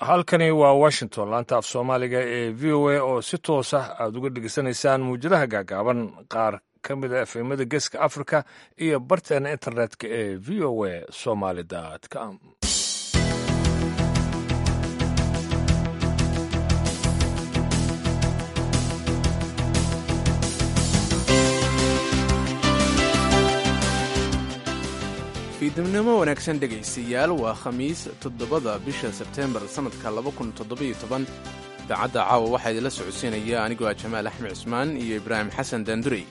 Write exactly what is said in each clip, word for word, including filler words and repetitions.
halkani waa washington laanta af soomaaliga ee v o a oo si toos ah aad uga dhegeysanaysaan muwjadaha gaagaaban qaar ka mid a efemada geeska africa iyo barteena internetka ee v o a somaly com fiidnimo wanaagsan dhegaystayaal waa khamiis toddobada bisha sebteembar sannadka laba kun toddobiyo toban idaacadda caawa waxaa idinla socodsiinaya anigoo ah jamaal axmed cusmaan iyo ibraahim xasan daandurey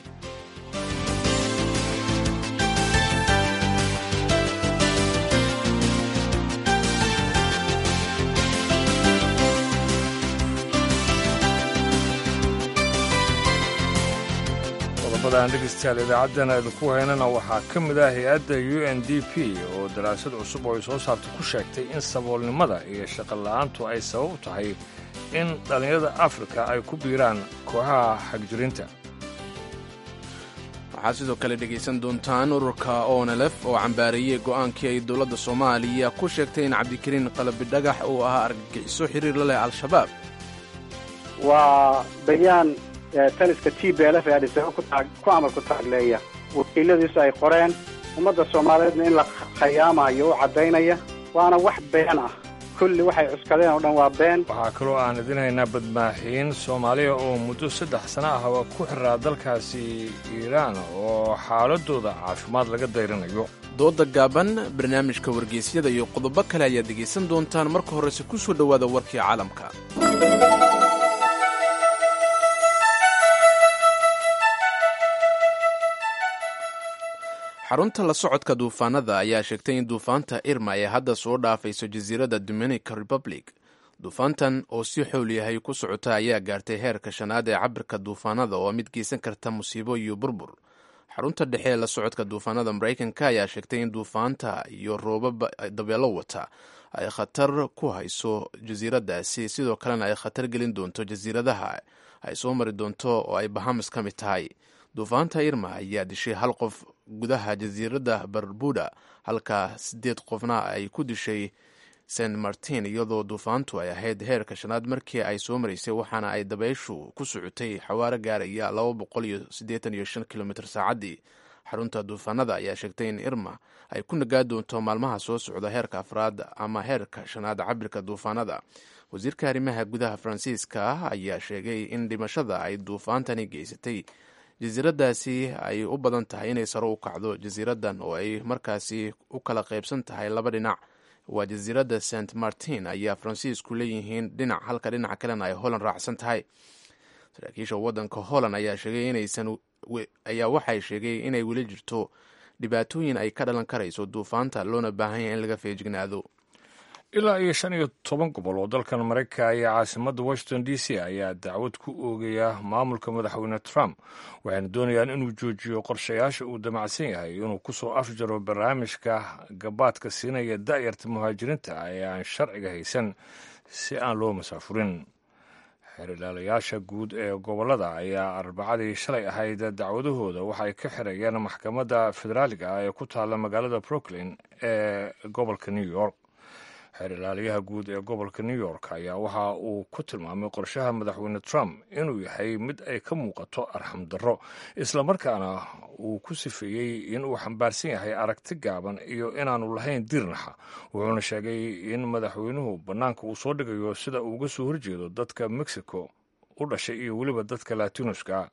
dhegeystayaal idaacaddana idinku haynana waxaa ka mid ah hay-adda u n d p oo daraasad cusub oo ay soo saartay ku sheegtay in saboolnimada iyo shaqola'aantu ay sabab u tahay in dhallinyarada afrika ay ku biiraan kooxaha xagjirinta waxaad sidoo kale dhegaysan doontaan ururka onelef oo cambaareeyey go'aankii ay dowladda soomaaliya ku sheegtay in cabdikariin qalabidhagax uu ahaa argagixiso xiriir la leh al-shabaab waa bayaan taliska t b l f ee adhisaho ku amar ku taagleeya wakiiladiisu ay qoreen ummadda soomaaliyeedna in la khayaamayo u caddaynaya waana wax been ah kulli waxay cuskadeen oo dhan waa been waxaa kaloo aan idin haynaa badmaaxiin soomaaliya oo muddo saddex sana ahba ku xiraa dalkaasi iiraan oo xaaladooda caafimaad laga dayrinayo dooda gaaban barnaamijka wargeysyada iyo qodobo kale ayaad dhegaysan doontaan marka horese ku soo dhowaada warkii caalamka xarunta la socodka duufaanada ayaa sheegtay in duufaanta irma ay hadda soo dhaafayso jasiiradda dominican republic duufaantan oo si xowl yahay ku socota ayaa gaartay heerka shanaad ee cabirka duufaanada oo mid geysan karta musiibo iyo burbur xarunta dhexe ee la socodka duufaanada maraykanka ayaa sheegtay in duufaanta iyo roobab dabeelo wata ay khatar ku hayso jasiiraddaasi sidoo kalena ay khatar gelin doonto jasiiradaha ay soo mari doonto oo ay bahamas ka mid tahay duufaanta irma ayaa dishay hal qof gudaha jasiiradda barbuda halka siddeed qofna ay ku dishay saint martin iyadoo duufaantu ay ahayd heerka shanaad markii ay soo maraysay waxaana ay dabayshu ku socotay xawaaro gaaraya laba boqol iyo siddeetan iyo shan kilomitr saacaddii xarunta duufaanada ayaa sheegtay in irma ay ku nagaa doonto maalmaha soo socda heerka afraad ama heerka shanaad cabirka duufaanada wasiirka arrimaha gudaha faransiiska ayaa sheegay in dhimashada ay duufaantani geysatay jasiiraddaasi ay u badan tahay inay saro u kacdo jasiiraddan oo ay markaasi u kala qaybsan tahay laba dhinac waa jasiiradda saint martin ayaa faransiisku leeyihiin dhinac halka dhinaca kalena ay holland raacsan tahay saraakiisha waddanka holland ayaa sheegay inaysan ayaa waxay sheegay inay weli jirto dhibaatooyin ay ka dhalan karayso duufaanta loona baahan yahay in laga feejignaado ilaa iyo shan iyo toban gobol oo dalkan maraykanka iyo caasimadda washington d c ayaa dacwad ku oogaya maamulka madaxweyne trump waxayna doonayaan inuu joojiyo qorshayaasha uu damacsan yahay inuu ku soo afjaro barnaamijka gabaadka siinaya da'yarta muhaajiriinta ee aan sharciga haysan si aan loo masaafurin xeerilaalayaasha guud ee gobollada ayaa arbacadii shalay ahayd dacwadahooda waxay ka xirayeen maxkamadda federaaliga ah ee ku taalla magaalada brooklyn ee gobolka new york xeerilaalayaha guud ee gobolka new york ayaa waxa uu ku tilmaamay qorshaha madaxweyne trump inuu yahay mid ay ka muuqato arxam darro islamarkaana uu ku sifeeyey inuu xambaarsan yahay aragti gaaban iyo inaanu lahayn diirnaxa wuxuuna sheegay in madaxweynuhu bannaanka uu soo dhigayo sida uu uga soo horjeedo dadka mexico u dhashay iyo weliba dadka latinuska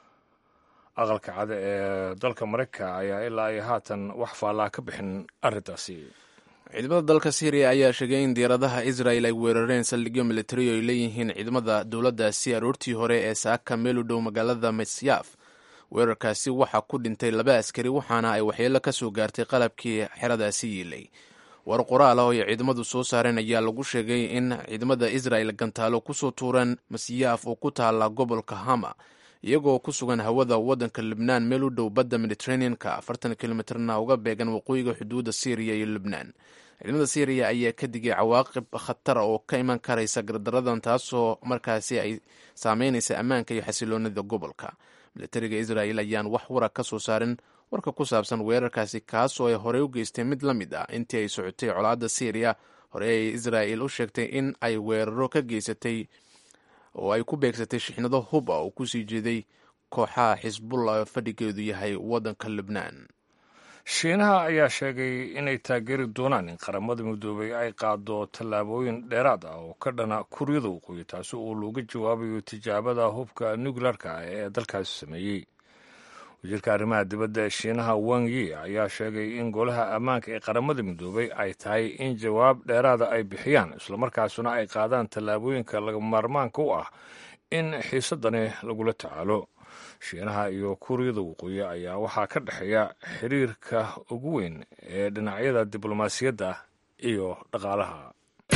aqalka cad ee dalka maraykanka ayaa ilaa ay haatan wax faallaa ka bixin arrintaasi ciidamada dalka syriya ayaa sheegay in diyaaradaha israel ay weerareen saldhigyo militari oo ay leeyihiin ciidamada dowladdaasi aroortii hore ee saaka meel u dhow magaalada masyaf weerarkaasi waxaa ku dhintay laba askari waxaana ay waxyeelo ka soo gaartay qalabkii xeradaasi yiilay war qoraal ah oo ay ciidamadu soo saareen ayaa lagu sheegay in ciidamada israel gantaalo kusoo tuureen masyaaf oo ku taala gobolka hama iyagoo ku sugan hawada waddanka libnaan meel u dhow badda mediterranean-ka afartan kilomitrna uga beegan waqooyiga xuduudda syriya iyo libnaan ciidamada syriya ayaa ka digay cawaaqib khatara oo ka iman karaysa gardaradan taasoo markaasi ay saameynaysa ammaanka iyo xasiloonida gobolka militariga israel ayaan wax wara ka soo saarin warka ku saabsan weerarkaasi kaasoo ay horey u geystay mid la mid ah intii ay socotay colaadda syriya hore ay israa'il u sheegtay in ay weeraro ka geysatay oo ay ku beegsatay shixnado hub ah oo kusii jeeday kooxaha xisbullah fadhigeedu yahay waddanka lubnaan. shiinaha ayaa sheegay inay taageeri doonaan in qaramada midoobay ay qaado tallaabooyin dheeraad ah oo ka dhana kuryada waqooyi taasi oo looga jawaabayo tijaabada hubka nuclearka ah ee dalkaasi sameeyey. wasiirka arrimaha dibadda ee shiinaha wang yi ayaa sheegay in golaha ammaanka ee qaramada midoobay ay tahay in jawaab dheeraada ay bixiyaan islamarkaasuna ay qaadaan tallaabooyinka laga maarmaanka u ah in xiisadani lagula tacaalo. shiinaha iyo kuuriyada waqooyi ayaa waxaa ka dhexeeya xiriirka ugu weyn ee dhinacyada diblomaasiyadda iyo dhaqaalaha.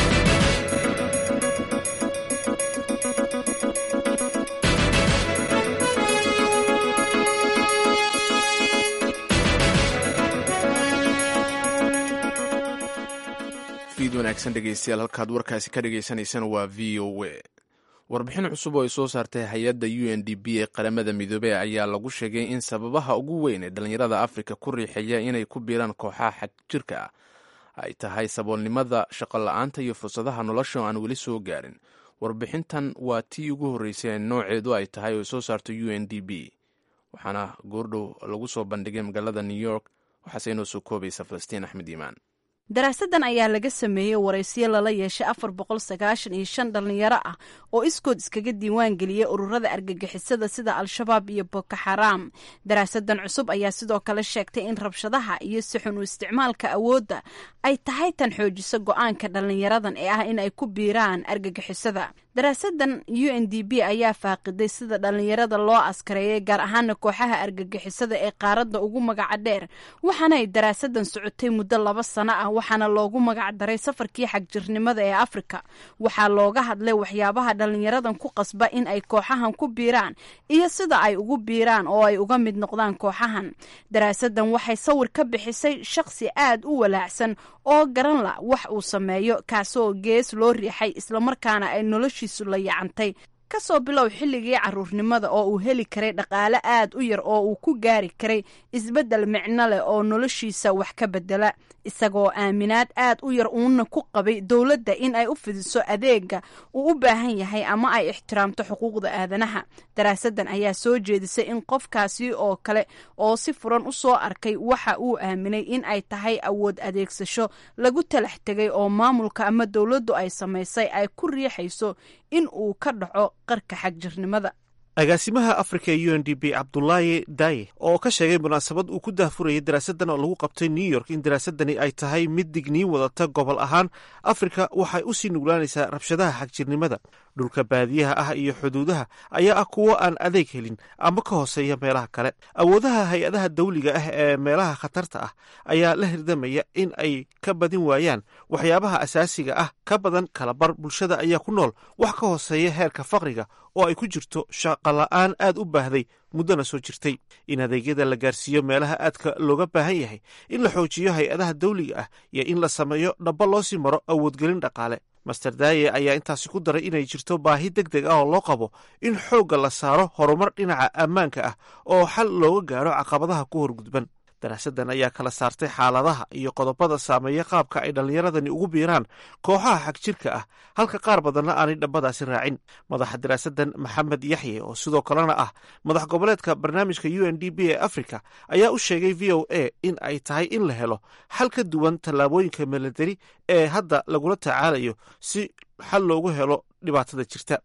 fiid wanaagsan dhegeystayaal, halkaad warkaasi ka dhegeysaneysaan waa v o a. warbixin cusub oo ay soo saartay hay-adda u n d p ee qaramada midoobey ayaa lagu sheegay in sababaha ugu weyn ee dhallinyarada afrika ku riixaya inay ku biiraan kooxaha xag jirka ah ay tahay saboolnimada, shaqo la-aanta iyo fursadaha nolosha oo aan weli soo gaarin. warbixintan waa tii ugu horreysay nooceedu ay tahay oo soo saarto u n d p, waxaana goordhow lagu soo bandhigay magaalada new york. waxaase inoo soo koobaysa falastiin axmed iimaan. daraasadan ayaa laga sameeyey waraysiyo lala yeeshay afar boqol sagaashan iyo shan dhallinyaro ah oo iskood iskaga diiwaan geliyey ururada argagixisada sida al-shabaab iyo boko xaraam. daraasadan cusub ayaa sidoo kale sheegtay in rabshadaha iyo si xun u isticmaalka awoodda ay tahay tan xoojisa go-aanka dhallinyaradan ee ah in ay ku biiraan argagixisada. daraasadan u n d p ayaa faaqiday sida dhallinyarada loo askareeyay, gaar ahaana kooxaha argagixisada ee qaaradda ugu magaca dheer, waxaana ay daraasadan socotay muddo laba sano ah, waxaana loogu magac daray safarkii xagjirnimada ee afrika. waxaa looga hadlay waxyaabaha dhallinyaradan ku qasba in ay kooxahan ku biiraan iyo sida ay ugu biiraan oo ay uga mid noqdaan kooxahan. daraasadan waxay sawir ka bixisay shakhsi aad u walaacsan oo garan la wax uu sameeyo, kaasoo gees loo riixay islamarkaana ay noloshiisu la yacantay kasoo bilow xilligii caruurnimada oo uu heli karay dhaqaale aad u yar oo uu ku gaari karay isbeddel micno leh oo noloshiisa wax ka bedela, isagoo aaminaad aad u yar uuna ku qabay dowladda in ay u fidiso adeega uu u baahan yahay ama ay ixtiraamto xuquuqda aadanaha. daraasadan ayaa soo jeedisay in qofkaasi oo kale oo si furan u soo arkay waxa uu aaminay in ay tahay awood adeegsasho lagu talax tegay oo maamulka ama dowladdu ay samaysay ay ku riixayso in uu ka dhaco qarka xagjirnimada. agaasimaha afrika ee u n d p cabdulaahi daye oo ka sheegay munaasabad uu ku daahfurayay daraasadan oo lagu qabtay new york in daraasadani ay tahay mid digniin wadata gobol ahaan afrika waxay u sii nuglaanaysaa rabshadaha xagjirnimada. dhulka baadiyaha ah iyo xuduudaha ayaa ah kuwo aan adeeg helin ama ka hooseeya meelaha kale. awoodaha hay-adaha dawliga ah ee meelaha khatarta ah ayaa la hirdamaya in ay ka badin waayaan waxyaabaha asaasiga ah. ka badan kalabar bulshada ayaa ku nool wax ka hooseeya heerka faqriga oo ay ku jirto shaqola-aan aad u baahday muddona soo jirtay. in adeegyada la gaarsiiyo meelaha aadka looga baahan yahay, in la xoojiyo hay-adaha dawliga ah iyo in la sameeyo dhaba loo sii maro awoodgelin dhaqaale. master daye ayaa intaasi ku daray inay jirto baahi deg deg ah oo loo qabo in xoogga la saaro horumar dhinaca ammaanka ah oo xal looga gaaro caqabadaha ku horgudban. daraasadan ayaa kala saartay xaaladaha iyo qodobada saameeya qaabka ay dhallinyaradani ugu biiraan kooxaha xag jirka ah, halka qaar badanna aanay dhabadaasi raacin. madaxa daraasadan maxamed yaxye oo sidoo kalena ah madax goboleedka barnaamijka u n d p ee africa ayaa u sheegay v o a in ay tahay in la helo xal ka duwan tallaabooyinka milatari ee hadda lagula tacaalayo si xal loogu helo dhibaatada jirta.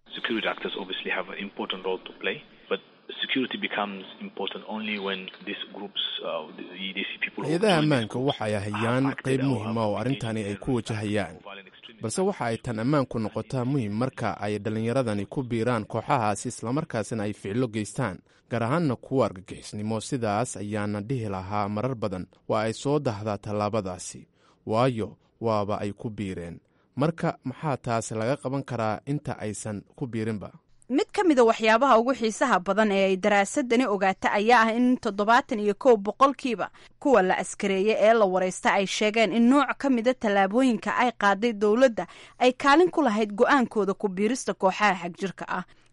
hay-adaha ammaanka waxay hayaan qayb muhiima oo arrintani ay ku wajahayaan, balse waxa ay tan ammaanku noqotaa muhim marka ay dhallinyaradani ku biiraan kooxahaasi islamarkaasina ay ficilo geystaan, gaar ahaanna kuwa argagixisnimo. sidaas ayaana dhihi lahaa marar badan waa ay soo dahdaa tallaabadaasi, waayo waaba ay ku biireen. marka maxaa taasi laga qaban karaa inta aysan ku biirinba? mid ka mida waxyaabaha ugu xiisaha badan ee ay daraasadani ogaata ayaa ah in toddobaatan iyo kow boqolkiiba kuwa la askareeyey ee la waraysta ay sheegeen in nooc ka mida tallaabooyinka ay qaaday dowladda ay kaalin ku lahayd go-aankooda ku biirista kooxaha xagjirka ah.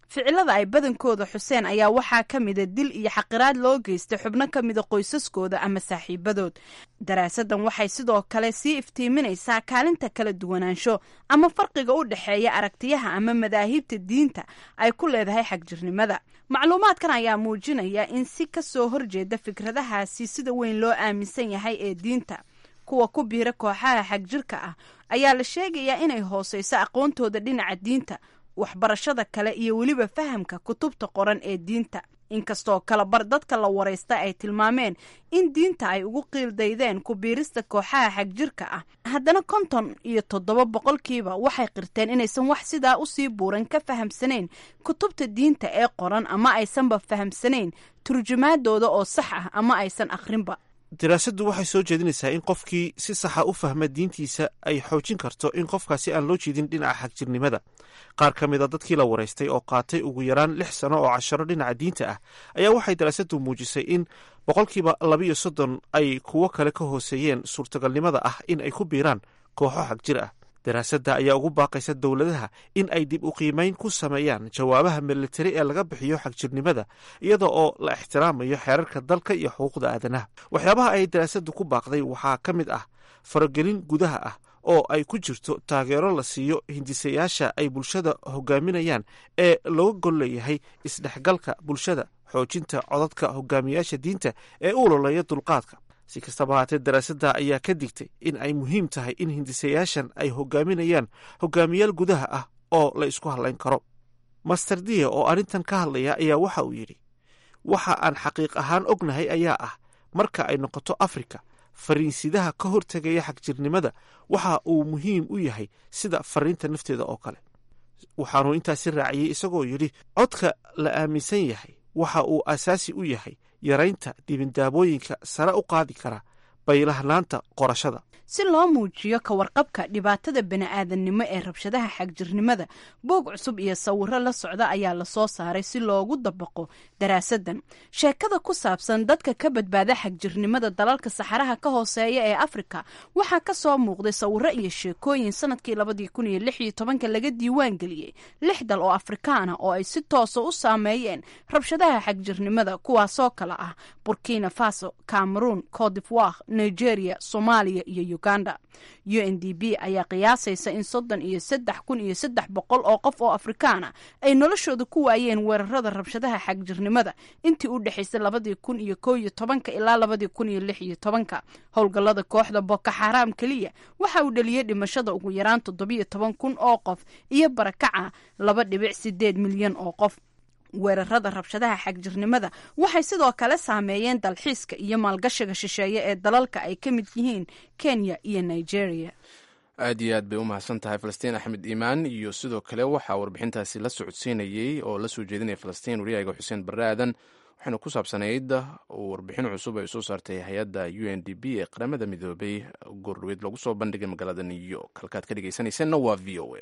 ficilada ay badankooda xuseen ayaa waxaa ka mida dil iyo xaqiraad loo geystay xubno ka mida qoysaskooda ama saaxiibadood. daraasadan waxay sidoo kale sii iftiiminaysaa kaalinta kala duwanaansho ama farqiga u dhexeeya aragtiyaha ama madaahibta diinta ay ku leedahay xagjirnimada. macluumaadkan ayaa muujinaya in si ka soo horjeeda fikradahaasi sida weyn loo aaminsan yahay ee diinta, kuwa ku biira kooxaha xagjirka ah ayaa la sheegayaa inay hooseyso aqoontooda dhinaca diinta, waxbarashada kale iyo weliba fahamka kutubta qoran ee diinta. inkastoo kala bar dadka la waraysta ay tilmaameen in diinta ay ugu qiildaydeen ku biirista kooxaha xagjirka ah, haddana konton iyo toddoba boqolkiiba waxay qirteen inaysan wax sidaa usii buuran ka fahamsanayn kutubta diinta ee qoran ama aysanba fahamsanayn turjumaadooda oo sax ah ama aysan akhrinba. daraasaddu waxay soo jeedinaysaa in qofkii si saxa u fahma diintiisa ay xoojin karto in qofkaasi aan loo jeedin dhinaca xagjirnimada. qaar ka mid a dadkii la waraystay oo qaatay ugu yaraan lix sano oo casharo dhinaca diinta ah ayaa waxay daraasaddu muujisay in boqolkiiba labiiyo soddon ay kuwo kale ka hooseeyeen suurtagalnimada ah in ay ku biiraan kooxo xagjir ah. daraasadda ayaa ugu baaqaysa dowladaha in ay dib u qiimayn ku sameeyaan jawaabaha militari ee laga bixiyo xagjirnimada iyada oo la ixtiraamayo xeerarka dalka iyo xuquuqda aadanaha. waxyaabaha ay daraasaddu ku baaqday waxaa ka mid ah faragelin gudaha ah oo ay ku jirto taageero la siiyo hindisayaasha ay bulshada hogaaminayaan ee looga gol leeyahay isdhexgalka bulshada, xoojinta codadka hogaamiyaasha diinta ee u ololeeya dulqaadka. si kastaba haatee daraasadda ayaa ka digtay in ay muhiim tahay in hindisayaashan ay hogaaminayaan hogaamiyaal gudaha ah oo la isku hadlayn karo. master dia oo arrintan ka hadlaya ayaa waxa uu yidhi, waxa aan xaqiiq ahaan ognahay ayaa ah marka ay noqoto afrika, fariinsidaha ka hortegaya xagjirnimada waxa uu muhiim u yahay sida fariinta nafteeda oo kale. waxaanuu intaasi raaciyey isagoo yidhi, codka la aaminsan yahay waxa uu asaasi u yahay yaraynta dibindaabooyinka sare u qaadi kara baylahnaanta qorashada. si loo muujiyo ka warqabka dhibaatada bani'aadannimo ee rabshadaha xagjirnimada, boog cusub iyo sawiro la socda ayaa lasoo saaray si loogu dabaqo daraasadan. sheekada ku saabsan dadka ka badbaada xagjirnimada dalalka saxaraha ka hooseeya ee afrika waxaa ka soo muuqday sawiro iyo sheekooyin sanadkii labadii kun iyo lix iyo tobanka laga diiwaan geliyey lix dal oo afrikaana oo ay si toosa u saameeyeen rabshadaha xagjirnimada, kuwaasoo kale ah burkina faso, cameroon, cote d'ivoire, nigeria, soomaaliya iyo uganda. u n d b ayaa qiyaasaysa in soddon iyo saddex kun iyo saddex boqol oo qof oo afrikaana ay noloshooda ku waayeen weerarada rabshadaha xagjirnimada intii u dhexaysay labadii kun iyo kow iyo tobanka ilaa labadii kun iyo lix iyo tobanka. howlgallada kooxda boko xaraam keliya waxa uu dhaliyey dhimashada ugu yaraan toddobiyo toban kun oo qof iyo barakaca laba dhibic sideed milyan oo qof. weerarada rabshadaha xagjirnimada waxay sidoo kale saameeyeen dalxiiska iyo maalgashiga shisheeye ee dalalka ay ka mid yihiin kenya iyo nigeria. aad iyo aad bay u mahadsan tahay falastiin axmed iimaan, iyo sidoo kale waxaa warbixintaasi la socodsiinayey oo la soo jeedinaya falastiin wariyaaga xuseen barre aadan. waxayna ku saabsanayd warbixin cusub ay soo saartay hay-adda u n d b ee qaramada midoobay goordhaweyd lagu soo bandhigay magaalada new york. halkaad ka dhegeysanayseena waa v o a.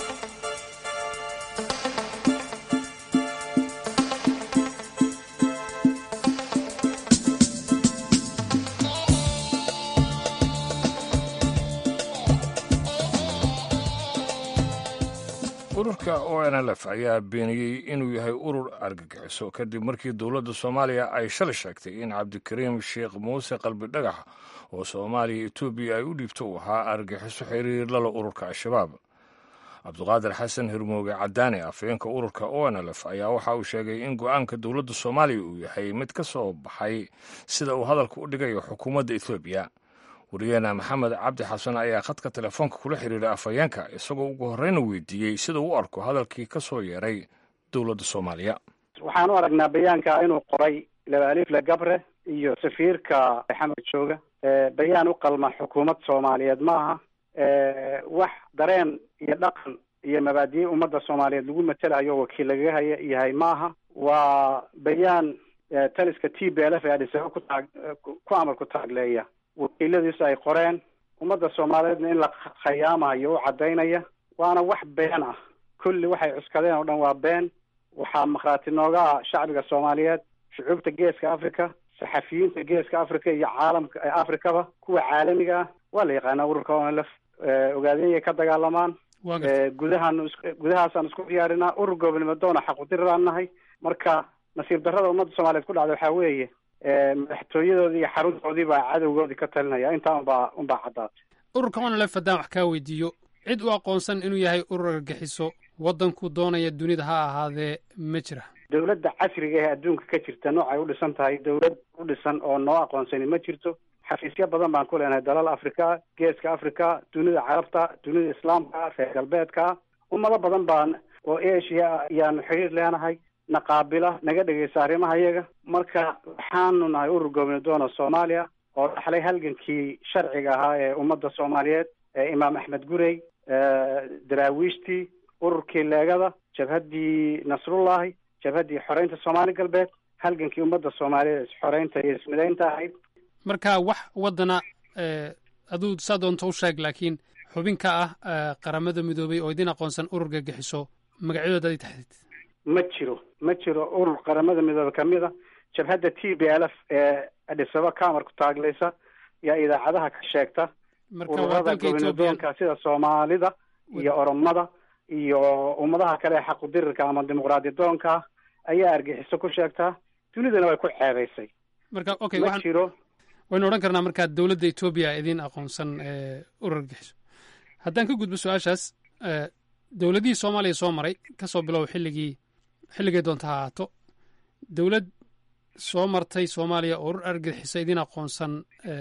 ururka o n l f ayaa beeniyey inuu yahay urur argagixiso kadib markii dowladda soomaaliya ay shalay sheegtay in cabdikariim sheekh muuse qalbi dhagax oo soomaaliya etoobiya ay u dhiibto uu ahaa argagixiso xiriir lala ururka al-shabaab. cabdiqaadir xasan hirmooge cadaane, afhayeenka ururka o n l f, ayaa waxa uu sheegay in go-aanka dowladda soomaaliya uu yahay mid ka soo baxay sida uu hadalka u dhigayo xukuumadda etoobiya. wariyaheena maxamed cabdi xasan ayaa khadka telefoonka kula xiriiray afhayeenka isagoo ugu horreyna weydiiyey sida u arko hadalkii ka soo yeeray dowladda soomaaliya. waxaan u aragnaa bayaanka inuu qoray laba alifle gabre iyo safiirka xamar jooga. bayaan u qalma xukuumad soomaaliyeed ma aha. wax dareen iyo dhaqan iyo mabaadiye ummadda soomaaliyeed lagu matelayo wakiil lagaga haya yahay ma aha. waa bayaan taliska t b l f ee adhisaabo ku taag ku amar ku taagleeya wakiiladiisu ay qoreen, ummadda soomaaliyeedna in la khayaamayo u caddaynaya, waana wax been ah. kulli waxay cuskadeen oo dhan waa been. waxaa markhaati nooga ah shacbiga soomaaliyeed, shucuubta geeska africa, saxafiyiinta geeska africa iyo caalamka afrikaba, kuwa caalamiga ah. waa la yaqaanaa ururka o n l f, ogaadeenyay ka dagaalamaan, gudahaan gudahaasaan isku diyaarinaa. urur gobolnimo doona xaqudiraan nahay. marka nasiib darrada ummadda soomaaliyeed ku dhacda waxaa weeye madaxtooyadoodii iyo xaruntoodii baa cadowgoodii ka talinaya. intaa unbaa unbaa caddaatay. ururka onlef haddaan wax kaa weydiiyo, cid u aqoonsan inuu yahay urur argagixiso waddanku doonaya dunida ha ahaadee ma jira? dawladda casriga ee adduunka ka jirta noocay u dhisan tahay dawlad u dhisan oo noo aqoonsani ma jirto. xafiisyo badan baan ku leenahay dalal africa, geeska africa, dunida carabta, dunida islaamka, reer galbeedka. ummado badan baan oo asia ayaanu xiriir leenahay, naqaabila, naga dhegeysta arrimaha iyaga. marka waxaanu nahay urur gobolnimo doona soomaaliya oo dhaxlay halgankii sharciga ahaa ee ummadda soomaaliyeed, ee imaam axmed gurey, daraawiishtii, ururkii leegada, jabhaddii nasrullahi, jabhaddii xoreynta soomaali galbeed, halgankii ummadda soomaaliyeed xoreynta iyo ismidaynta ahayd. marka wax waddana aduu saa doonto u sheeg, laakiin xubin ka ah qaramada midoobay oo idin aqoonsan urur gagixiso magacyadooda ad taxdid? ma jiro ma jiro urur qaramada midoobey kamid a. jabhadda t b l f ee adhisaba kamar ku taaglaysa yaa idaacadaha ka sheegta. ururada gobolnimadoonka sida soomaalida iyo oromada iyo ummadaha kale ee xaqudirirka ama dimuqraadiyadoonka ayaa argixiso ku sheegtaa. dunidana way ku ceebaysay. marka okay, ma jiro. waynu odhan karnaa markaa dawladda etoobiya idin aqoonsan urur argagixiso. haddaan ka gudbo su-aashaas, dawladihii soomaaliya soo maray kasoo bilow xilligii xilligay doonta ha ahaato, dawlad soo martay soomaaliya oo urur argagixiso idin aqoonsan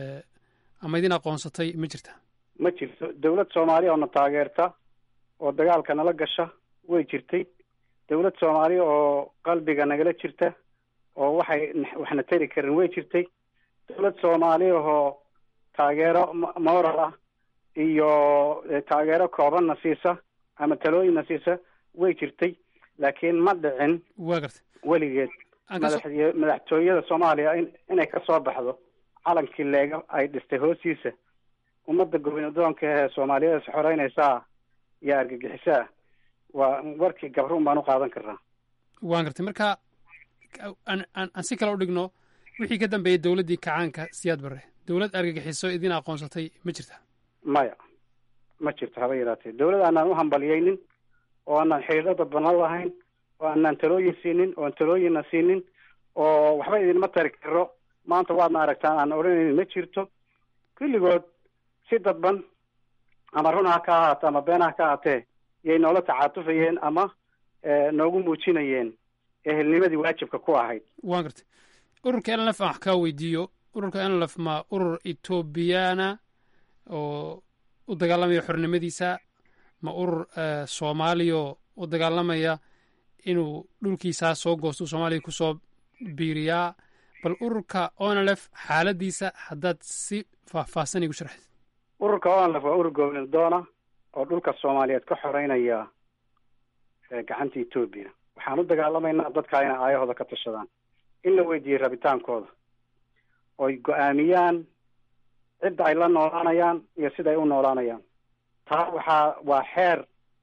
ama idin aqoonsatay ma jirta? ma jirto. dawlad soomaaliya oo na taageerta oo dagaalka nala gasha way jirtay. dawlad soomaaliya oo qalbiga nagala jirta oo waxay waxna tari karin way jirtay. dawlad soomaaliya oo taageero moral ah iyo taageero koobanna siisa ama talooyinna siisa way jirtay. laakiin ma dhicin waa gartay weligeed madaxy madaxtooyada soomaaliya in inay ka soo baxdo calankii leega ay dhistay hoostiisa ummadda gobolnimadoonka ee soomaaliyeed is xoreynaysaa iyo argagixisaa. waa warkii gabruun baan u qaadan karnaa. waan gartay. marka aan aan si kale u dhigno, wixii ka dambeeyey dawladdii kacaanka siyaad barre, dawlad argagixiso idin aqoonsatay ma jirta? maya ma jirto haba yaraatee. dawlad aanaan u hambaliyeynin oo aanaan xiriiro dadbana lahayn oo aanaan talooyin siinin oon talooyinna siinin oo waxba idinma tari karo maanta waadna aragtaan aan odhanaynin ma jirto. kulligood si dadban ama run ha ka ahaate ama been ha ka ahaatee yay noola tacaatufayeen ama noogu muujinayeen ehelnimadii waajibka ku ahayd. waan gartay. ururka n l f aan wax kaa weydiiyo, ururka n l f ma urur etoobiyana oo u dagaalamaya xornimadiisa, ma urur soomaaliya u dagaalamaya inuu dhulkiisaa soo goosto soomaaliya kusoo biiriyaa? bal ururka onlf xaaladiisa haddaad si faahfaahsan igu sharxid. ururka onlf waa urur gobolnimo doona oo dhulka soomaaliyeed ka xoreynaya gacanta etoobiya. waxaan u dagaalamaynaa dadkaa inay aayahooda ka tashadaan, in la weydiiyey rabitaankooda, oy go-aamiyaan cidda ay la noolaanayaan iyo sida ay u noolaanayaan. taa waxaa waa xeer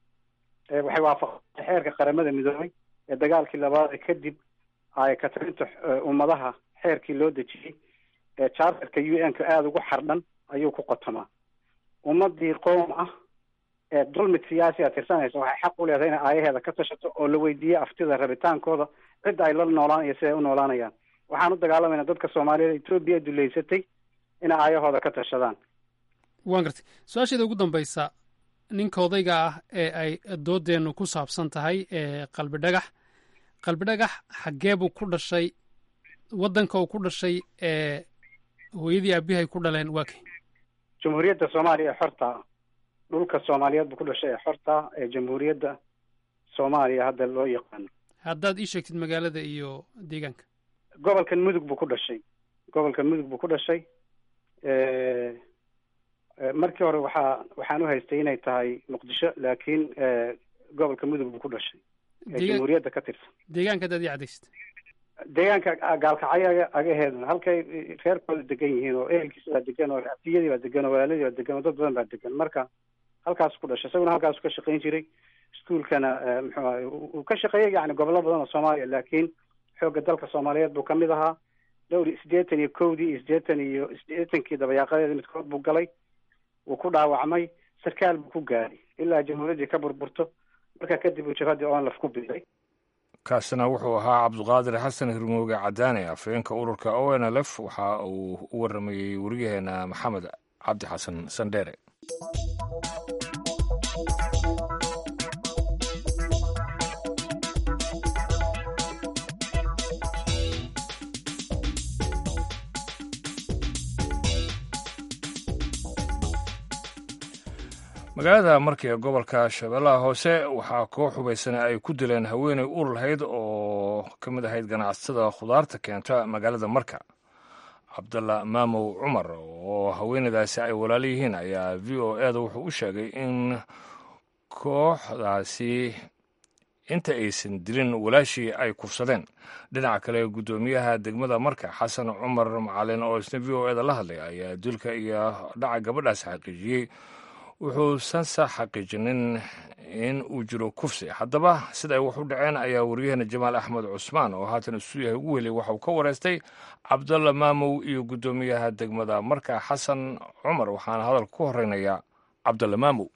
waxay waafaqsay xeerka qaramada midoobay ee dagaalkii labaad kadib ay katarinta ummadaha xeerkii loo dejiyey ee charterka u n ka aada ugu xardhan ayuu ku qotamaa. ummadii qoom ah ee dulmid siyaasi a tirsanaysa waxay xaq u leedahay inay aayaheeda ka tashato oo la weydiiyo aftida rabitaankooda cidda ay la noolaan iyo siday u noolaanayaan. waxaan u dagaalamayna dadka soomaaliyeed etoobiya duleysatay inay aayahooda ka tashadaan. waan gartay. su-aasheeda ugu dambaysa, ninka odayga ah ee ay doodeennu ku saabsan tahay ee qalbi dhagax qalbi dhagax xaggee buu ku dhashay? waddanka uu ku dhashay ee hooyadii aabihay ku dhaleen waa kay? jamhuuriyadda soomaaliya ee xorta dhulka soomaaliyeed buu ku dhashay ee xorta ee jamhuuriyadda soomaaliya hadda loo yaqaano. haddaad ii sheegtid magaalada iyo deegaanka. gobolkan mudug buu ku dhashay. gobolkan mudug buu ku dhashay. markii hore waxaa waxaan u haystay inay tahay muqdisho, laakiin gobolka mudug buu ku dhashay ee jamhuuriyadda ka tirsan. deegaanka haddaad ii cadaysid. deegaanka gaalkacyo agaheedna halkay reerkooda degan yihiin oo ehelkiisa baa degan oo atiyadii baa degan oo walaaladii baa degan oo dad badan baa degan. marka halkaas ku dhashay. isaguna halkaas ka shaqayn jiray iskuolkana muxuu ahay uu ka shaqeeyey yani gobollo badan oo soomaaliya, laakiin xoogga dalka soomaaliyeed buu kamid ahaa. dhowr siddeetan iyo kowdii iyo siddeetan iyo siddeetankii dabayaaqadeeda midkood buu galay, wuu ku dhaawacmay, sarkaal buu ku gaadhay. ilaa jamhuuriyaddii ka burburto marka kadib uu jabhaddii onlaf ku biiray. kaasina wuxuu ahaa cabdiqaadir xasan hirmooge cadaane afhayeenka ururka o n l f waxa uu u waramayey wariyaheena maxamed cabdi xasan sandheere. magaalada markii gobolka shabeellaha hoose waxaa koox hubaysana ay ku dileen haweenay ur lahayd oo ka mid ahayd ganacsatada khudaarta keenta magaalada marka. cabdalla maamow cumar oo haweenaydaasi ay walaalo yihiin ayaa v o e da wuxuu u sheegay in kooxdaasi inta aysan dilin walaashii ay kufsadeen. dhinaca kale guddoomiyaha degmada marka xasan cumar macalin oo isna v o e da la hadlay ayaa dilka iyo dhaca gabadhaasi xaqiijiyey. wuxuusan sa xaqiijinin in uu jiro kufsi. haddaba sida ay wax u dhaceen ayaa wariyaheena jamaal axmed cusmaan oo haatan isu yahay ugu helay waxa uu ka wareystay cabdalla maamow iyo guddoomiyaha degmada marka xasan cumar waxaana hadalka ku horeynayaa cabdalla maamow.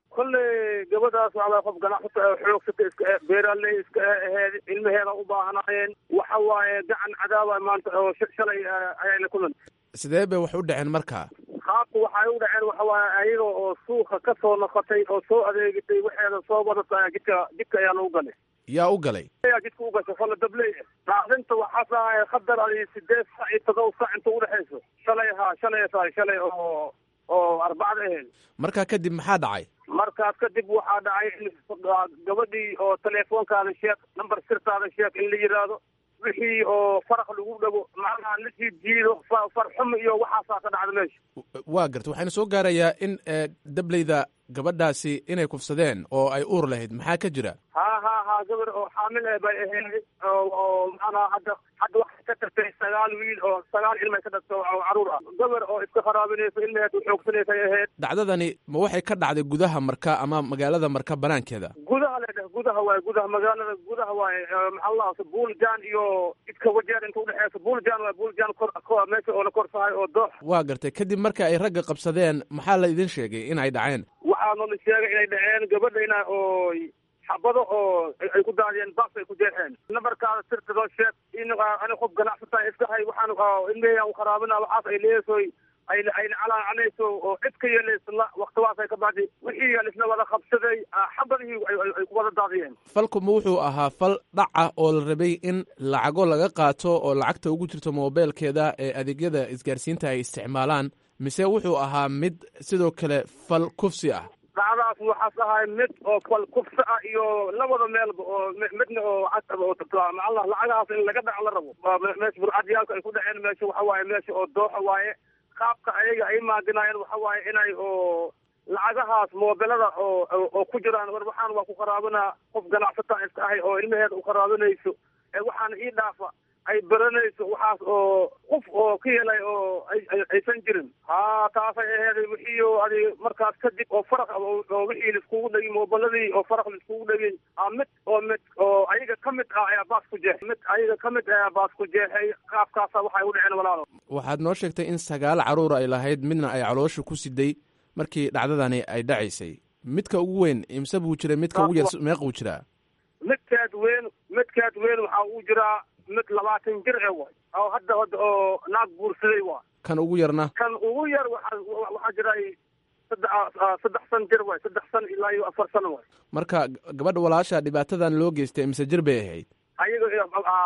kolley gabadhaas waxaa qof ganacsata xoogsata iska beeraaley iska aheed ilmaheeda u baahnaayeen waxa waaye gacan cadaaba maanta oo shalay ayayna kulan. sidee bay wax u dhaceen marka? qaabku waxay u dhaceen waxa waaye ayaga oo suuqa ka soo noqotay oo soo adeegatay waxeeda soo wadata jidka jidka ayaana u galay. yaa u galay? yaa jidka u gashay falla dabley raacdinta waxaa ahay qadar adi sideed sac iyo todoba sac inta udhexayso shalay haa shalay tahay shalay oo oo arbacada ahayd. markaa kadib maxaa dhacay? markaas kadib waxaa dhacay in gabadhii oo teleefoonkaada sheeg number sirtaada sheeg in la yidhaahdo wixii oo faraq lagu dhago macnaha la sii jiido farxum iyo waxaasaa ka dhacda meesha. waa garta waxayna soo gaarayaa in dableyda gabadhaasi inay kufsadeen oo ay uur lahayd. maxaa ka jira? ha ha ha gabar oo xaamil eh bay ahayd oo macnaha hadda hadda waxay ka tagtay sagaal wiil oo sagaal ilmay ka dhagto oo caruur ah. gabar oo iska kharaabinaysa ilmaheed u xoogsanaysay ahayd. dhacdadani ma waxay ka dhacday gudaha marka ama magaalada marka banaankeeda? gudaha ledheh gudaha waaye gudaha magaalada gudaha waaye maxaa la buuljan iyo jidka wajeer inta udhexeysa buuljan waa buuljan kor meesha oo la korsahay oo doox. waa gartay kadib marka ay ragga qabsadeen maxaa la idin sheegay in ay dhaceen? waxaana la sheegay inay dhaceen gabadha ina oo xabado oo ay ku daadiyeen baas ay ku jeexeen. nabarkaada sirtadoo sheeg in ani qof ganacsata iska hay waxaan ilmeheyan u kharaabina waxaas ay leesoy ay ayna calaacanayso oo cid ka yeelaysla waktiwaasay ka bacdi wixii isna wada qabsaday xabadihii ay ku wada daadiyeen. falkuma wuxuu ahaa fal dhaca oo la rabay in lacago laga qaato oo lacagta ugu jirto moobeelkeeda ee adeegyada isgaarsiinta ay isticmaalaan, mise wuxuu ahaa mid sidoo kale fal kufsi ah? dhacdaas waxaas ahay mid oo fal kufsi ah iyo labada meelba oo midna oo casaba oo tabtaa macallah lacagahaas in laga dhac la rabo meesha burcadyaalka ay ku dhaceen meesha waxa waaye meesha oo dooxa waaye. qaabka ayaga ay maadinaayeen waxa waaye inay oo lacagahaas moobelada oo oo ku jiraan war waxaan waa ku kharaabinaa qof ganacsata iska ahay oo ilmaheeda u kharaabinayso ee waxaana ii dhaafa ay baranayso waxaas oo qof oo ka helay oo aysan jirin. ha taasay aheeday wixii adi markaas kadib oo faraq oo wixii laiskugu dhegi moobeladii oo faraq laiskugu dhegin mid oo mid oo ayaga ka mid ah ayaa baas ku jeexay mid ayaga ka mid ayaa baas ku jeexay. qaabkaasa waxay u dhaceen walaalo. waxaad noo sheegtay in sagaal caruur ay lahayd midna ay caloosha ku siday markii dhacdadani ay dhacaysay. midka ugu weyn imse buu jiray? midka ugu yar meeq uu jiraa? midkaad weyn midkaad weyn waxaa uu jiraa mid labaatan jir e way oo hadda hadda oo naag guursaday waa. kan ugu yarna? kan ugu yar waxa waxaa jiray saddex saddex san jir way saddex san ilaa iyo afar san way. marka gabadha walaasha dhibaatadan loo geystay mise jir bay ahayd? ayaga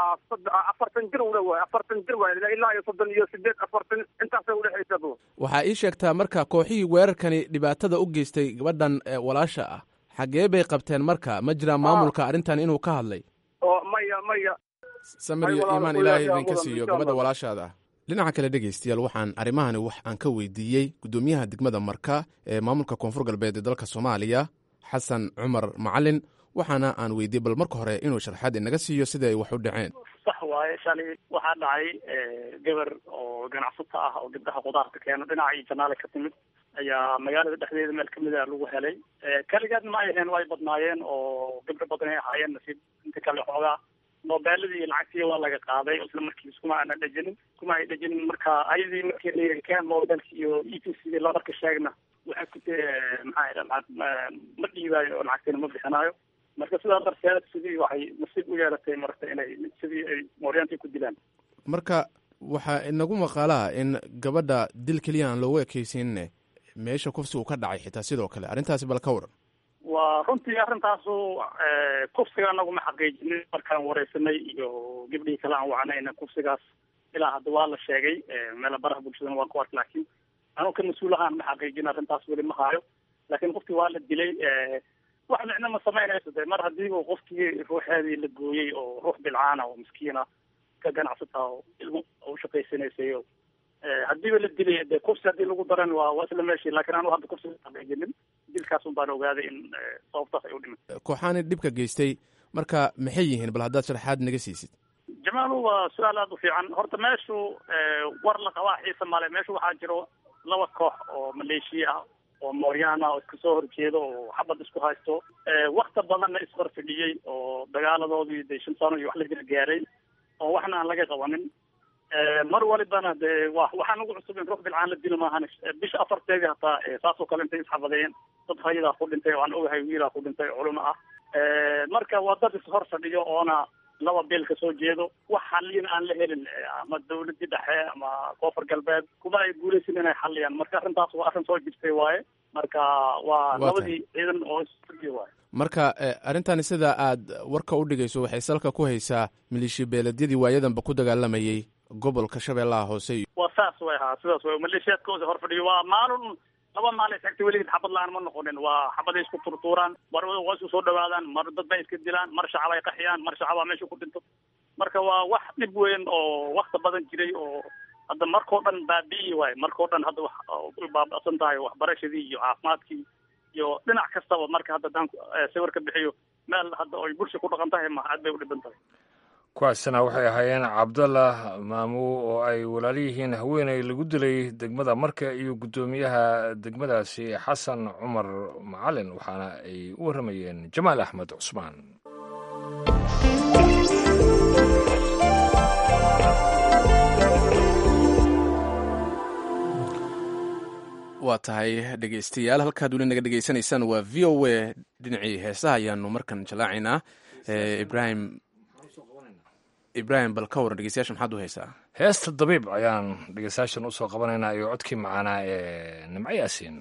afartan jir udha waay afartan jir waay ilaa iyo soddon iyo sideed afartan intaasay udhexaysa. waxaa ii sheegtaa marka kooxihii weerarkani dhibaatada u geystay gabadhan walaasha ah xaggee bay qabteen marka? ma jiraa maamulka arrintan inuu ka hadlay? oo maya maya samir iyo iimaan ilaahay idinka siiyo gabadha walaashaada ah. dhinaca kale dhegaystayaal waxaan arrimahani wax aan ka weydiiyey guddoomiyaha degmada marka ee maamulka koonfur galbeed ee dalka soomaaliya xasan cumar macalin waxaana aan weydiiyey bal marka hore inuu sharxaad inaga siiyo sida ay wax u dhaceen. sax waaye shalay waxaa dhacay gabar oo ganacsato ah oo gabdhaha qudaarta keeno dhinacii janaale ka timid ayaa magaalada dhexdeeda meel kamid a lagu helay. kaligeedna ma ay ahayn way badnaayeen oo gabdho badan ay ahaayeen nasiib inta kale xoogaa moobeeladii iyo lacagtii waa laga qaaday isla markii iskuma aana dhejinin kuma ay dhejinin marka ayadii markii la keen moobeelki iyo e t c dii lamarka sheegna waxay ku maxaa idha ma dhiibaayo oo lacagteena ma bixinaayo marka sidaa darteed sidii waxay nasiib u yeelatay marata inay sidii ay mooryaantii ku dilaan marka waxaa inagu maqaalaa in gabadha dil keliya aan loogu ekaysiinne meesha kufsi uu ka dhacay xitaa sidoo kale arrintaasi bal ka waran waa runtii arrintaasu kufsiga anagu ma xaqiijinin markaan wareysanay iyo gabdhihii kale aan wacnayna kufsigaas ilaa hadda waa la sheegay meela baraha bulshadana waan ku arkay laakiin anugu ka mas-uul ahaan ma xaqiijin arrintaas weli ma hayo laakiin qofkii waa la dilay wax micno ma samaynayso de mar hadiiba qofkii ruuxeedii la gooyey oo ruux bilcaana oo miskiina ka ganacsata oo ilmo u shaqaysanaysay oo haddiiba la dilay de kufsi haddii lagu daran waa waa isla meeshii laakiin anu hadda kufsi xaqiijinin dilkaas un baan ogaaday in sababtaas ay u dhiman kooxaani dhibka geystay marka maxay yihiin bal haddaad sharaxaad naga siisid jamaalu waa su-aal aada u fiican horta meeshu war la qabaa xiisa male meeshu waxaa jiro laba koox oo maleeshiya ah oo mooryaana oo iska soo horjeedo oo xabad isku haysto wakti badanna isqor fidhiyey oo dagaaladoodii de shan sano iyo wax la jira gaaray oo waxna aan laga qabanin mar walibana de wa waxaan ugu cusub in ruux bilcaan la dilo maahan bisha afarteedii hataa saasoo kale intay isxabadeen dad hayadaa ku dhintay oo aan ogahay wiilaa ku dhintay culimo ah marka waa dad ishor fadhiyo oona laba beel ka soo jeedo wax xaliyana aan la helin ama dawladii dhexe ama koonfur galbeed kuma ay guulaysin inay xaliyaan marka arrintaas waa arrin soo jirtay waaye marka waa labadii ciidan oo isfadhiyo waaye marka arrintani sida aad warka u dhigayso waxay salka ku haysaa maleeshiya beeledyadii waayadanba ku dagaalamayay gobolka shabeellaha hoose waa saas way ahaa sidaas way maleeshiyaadkooda hor fadhiyo waa maalin laba maalin tagtay weligid xabad la-aan ma noqonin waa xabaday isku turtuuraan mar waa isku soo dhawaadaan mar dad bay iska dilaan mar shacab ay qaxiyaan mar shacabaa meesha ku dhinto marka waa wax dhib weyn oo wakti badan jiray oo hadda markao dhan baabi'i waaye markao dhan hadda wax baaba'san tahay waxbarashadii iyo caafimaadkii iyo dhinac kastaba marka hadda haddaan sawir ka bixiyo meel hadda oy bulsha ku dhaqan tahay ma aad bay u dhiban tahay kuwaasina waxay ahaayeen cabdallah maamuw oo ay walaalo yihiin haweeney lagu dilay degmada marka iyo guddoomiyaha degmadaasi xasan cumar macalin waxaana ay u warramayeen jamaal axmed cusmaan waa tahay dhegeystayaal halkaad weli naga dhegeysanaysaan waa v o a dhinacii heesaha ayaanu markan jalaacaynaa ibrahim ibrahim bal ka waran dhegeystayaasha maxaad u haysaa heesta dabiib ayaan dhegeystayaashan usoo qabanaynaa iyo codkii macaanaa ee nimco yaasiin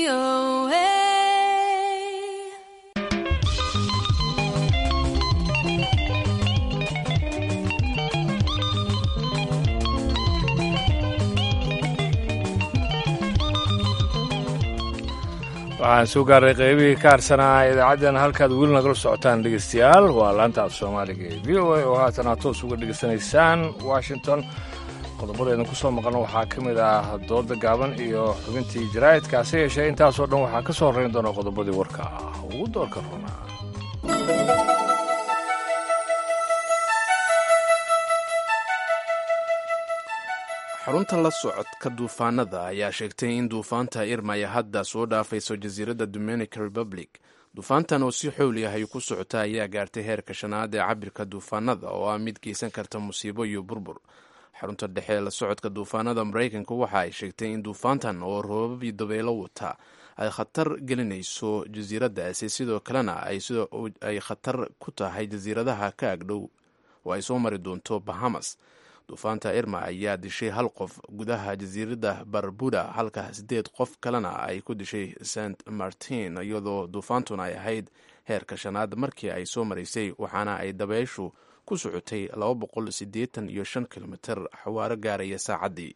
O A. waxaan soo gaaray qaybihii ka harsanaa idaacaddan halkaad weli nagala socotaan dhegeystayaal waa laanta af soomaaliga ee v o a oo haatan aad toos uga dhegeysanaysaan washington qodobadeedna ku soo maqan waxaa ka mid ah dooda gaaban iyo xubintii jaraa'idka hase yeeshee intaasoo dhan waxaa ka soo horrayn doona qodobadii warka ah ugu doorka runaa xarunta la socodka duufaanada ayaa sheegtay in duufaanta irma ay hadda soo dhaafayso jasiiradda dominican republic duufaantan oo si xowl yahay ku socota ayaa gaartay heerka shanaad ee cabirka duufaanada oo ah mid geysan karta musiibo iyo burbur xarunta dhexe ee la socodka duufaanada maraykanka waxa ay sheegtay in duufaantan oo roobab iyo dabeelo wata ay khatar gelinayso jasiiraddaasi sidoo kalena ay khatar ku tahay jasiiradaha ka agdhow oo ay soo mari doonto bahamas duufaanta irma ayaa dishay hal qof gudaha jasiiradda barbuda halka sideed qof kalena ay ku dishay st martin iyadoo duufaantuna ay ahayd heerka shanaad markii ay soo maraysay waxaana ay dabeyshu ku socotay laba boqol siddeetan iyo shan kilomitir xawaaro gaaraya saacaddii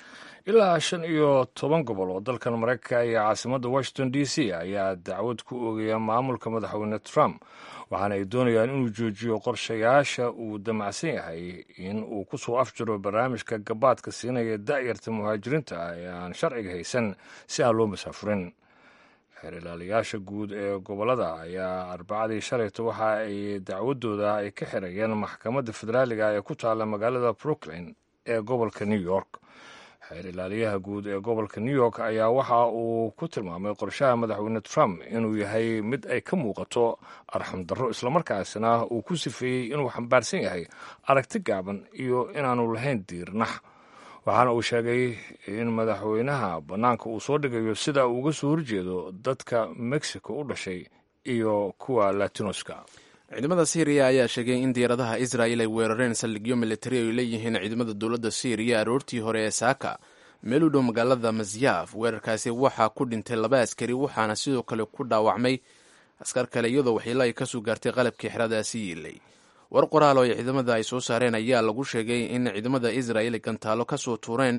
ilaa shan iyo toban gobol oo dalkan maraykanka iyo caasimadda washington d c ayaa dacwad ku oogaya maamulka madaxweyne trump waxaana ay doonayaan inuu joojiyo qorshayaasha uu damacsan yahay in uu ku soo afjiro barnaamijka gabaadka siinaya da'yarta muhaajiriinta ah ee aan sharciga haysan si aan loo masaafurin xeer ilaaliyaasha guud ee gobollada ayaa arbacadii shalayta waxa ay dacwadooda ay ka xirayeen maxkamadda federaaliga ee ku taalla magaalada brooklyn ee gobolka new york xeer ilaaliyaha guud ee gobolka new york ayaa waxa uu ku tilmaamay qorshaha madaxweyne trump inuu yahay mid ay ka muuqato arxam darro islamarkaasina uu ku sifeeyey inuu xambaarsan yahay aragti gaaban iyo inaanu lahayn diirnax waxaana uu sheegay in madaxweynaha bannaanka uu soo dhigayo sida uu uga soo horjeedo dadka mexico u dhashay iyo kuwa latinoska ciidamada syriya ayaa sheegay in diyaaradaha israel ay weerareen saldhigyo militari ay leeyihiin ciidamada dowladda syriya aroortii hore ee saaka meel u dhow magaalada masyaf weerarkaasi waxaa ku dhintay laba askari waxaana sidoo kale ku dhaawacmay askar kale iyadoo waxyeelo ay kasoo gaartay qalabkii xeradaasi yiilay war qoraal oo ciidamada ay soo saareen ayaa lagu sheegay in ciidamada israel ay gantaalo kasoo tuureen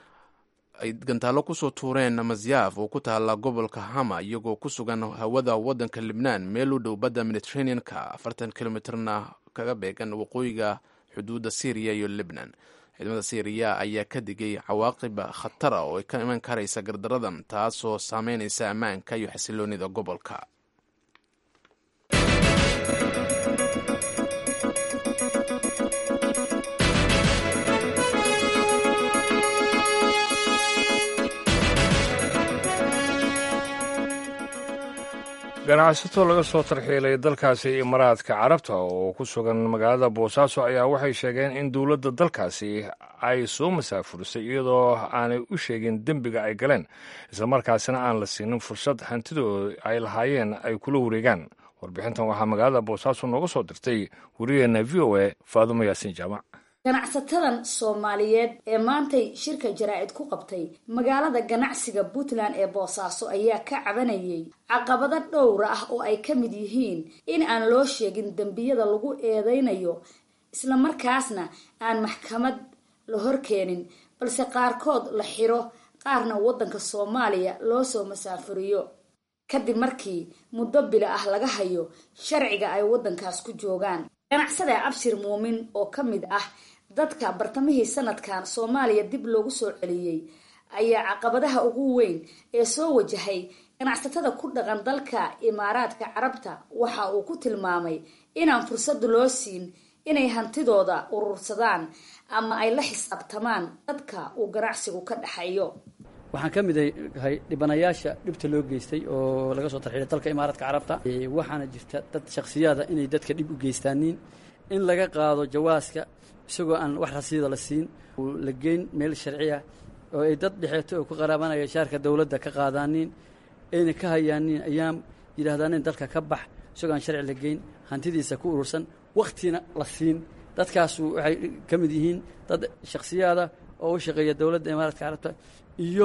ay gantaalo kusoo tuureen masyaf oo ku taala gobolka hama iyagoo ku sugan hawada wadanka libnaan meel u dhow badda mediterranean-ka afartan kilomitrna kaga beegan waqooyiga xuduudda syriya iyo libnan ciidamada syriya ayaa ka digay cawaaqib khatara oo ay ka iman karaysa gardaradan taasoo saameynaysa ammaanka iyo xasiloonida gobolka ganacsato laga soo tarxiilay dalkaasi imaaraadka carabta oo ku sugan magaalada boosaaso ayaa waxay sheegeen in dowladda dalkaasi ay soo masaafurisay iyadoo aanay u sheegin dembiga ay galeen islamarkaasina aan la siinin fursad hantidooda ay lahaayeen ay kula wareegaan warbixintan waxaa magaalada boosaaso nooga soo dirtay wariyeenna v o a faadumo yaasiin jaamac ganacsatadan soomaaliyeed ee maantay shirka jaraa'id ku qabtay magaalada ganacsiga puntland ee boosaaso ayaa ka cabanayay caqabado dhowr ah oo ay ka mid yihiin in aan loo sheegin dembiyada lagu eedeynayo islamarkaasna aan maxkamad la horkeenin balse qaarkood la xiro qaarna waddanka soomaaliya loo soo masaafuriyo kadib markii muddo bila ah laga hayo sharciga ay waddankaas ku joogaan ganacsada abshir muumin oo ka mid ah dadka bartamihii sanadkan soomaaliya dib loogu soo celiyey ayaa caqabadaha ugu weyn ee soo wajahay ganacsatada ku dhaqan dalka imaaraadka carabta waxa uu ku tilmaamay inaan fursad loo siin inay hantidooda urursadaan ama ay la xisaabtamaan dadka uu ganacsigu ka dhaxayo waxaan ka mid ahay dhibanayaasha dhibta loo geystay oo laga soo tarxiilay dalka imaaraadka carabta waxaana jirta dad shakhsiyaada inay dadka dhib u geystaaniin in laga qaado jawaaska isagoo aan wax rasiida la siin la geyn meel sharci ah oo ay dad dhexeeto oo ku qaraabanaya shaarka dowladda ka qaadaaniin ayna ka hayaaniin ayaan yidhaahdaanin dalka ka bax isagoo aan sharci la geyn hantidiisa ku urursan wakhtina la siin dadkaasu waxay ka mid yihiin dad shakhsiyaada oo u shaqeeya dowladda imaaraadka carabta iyo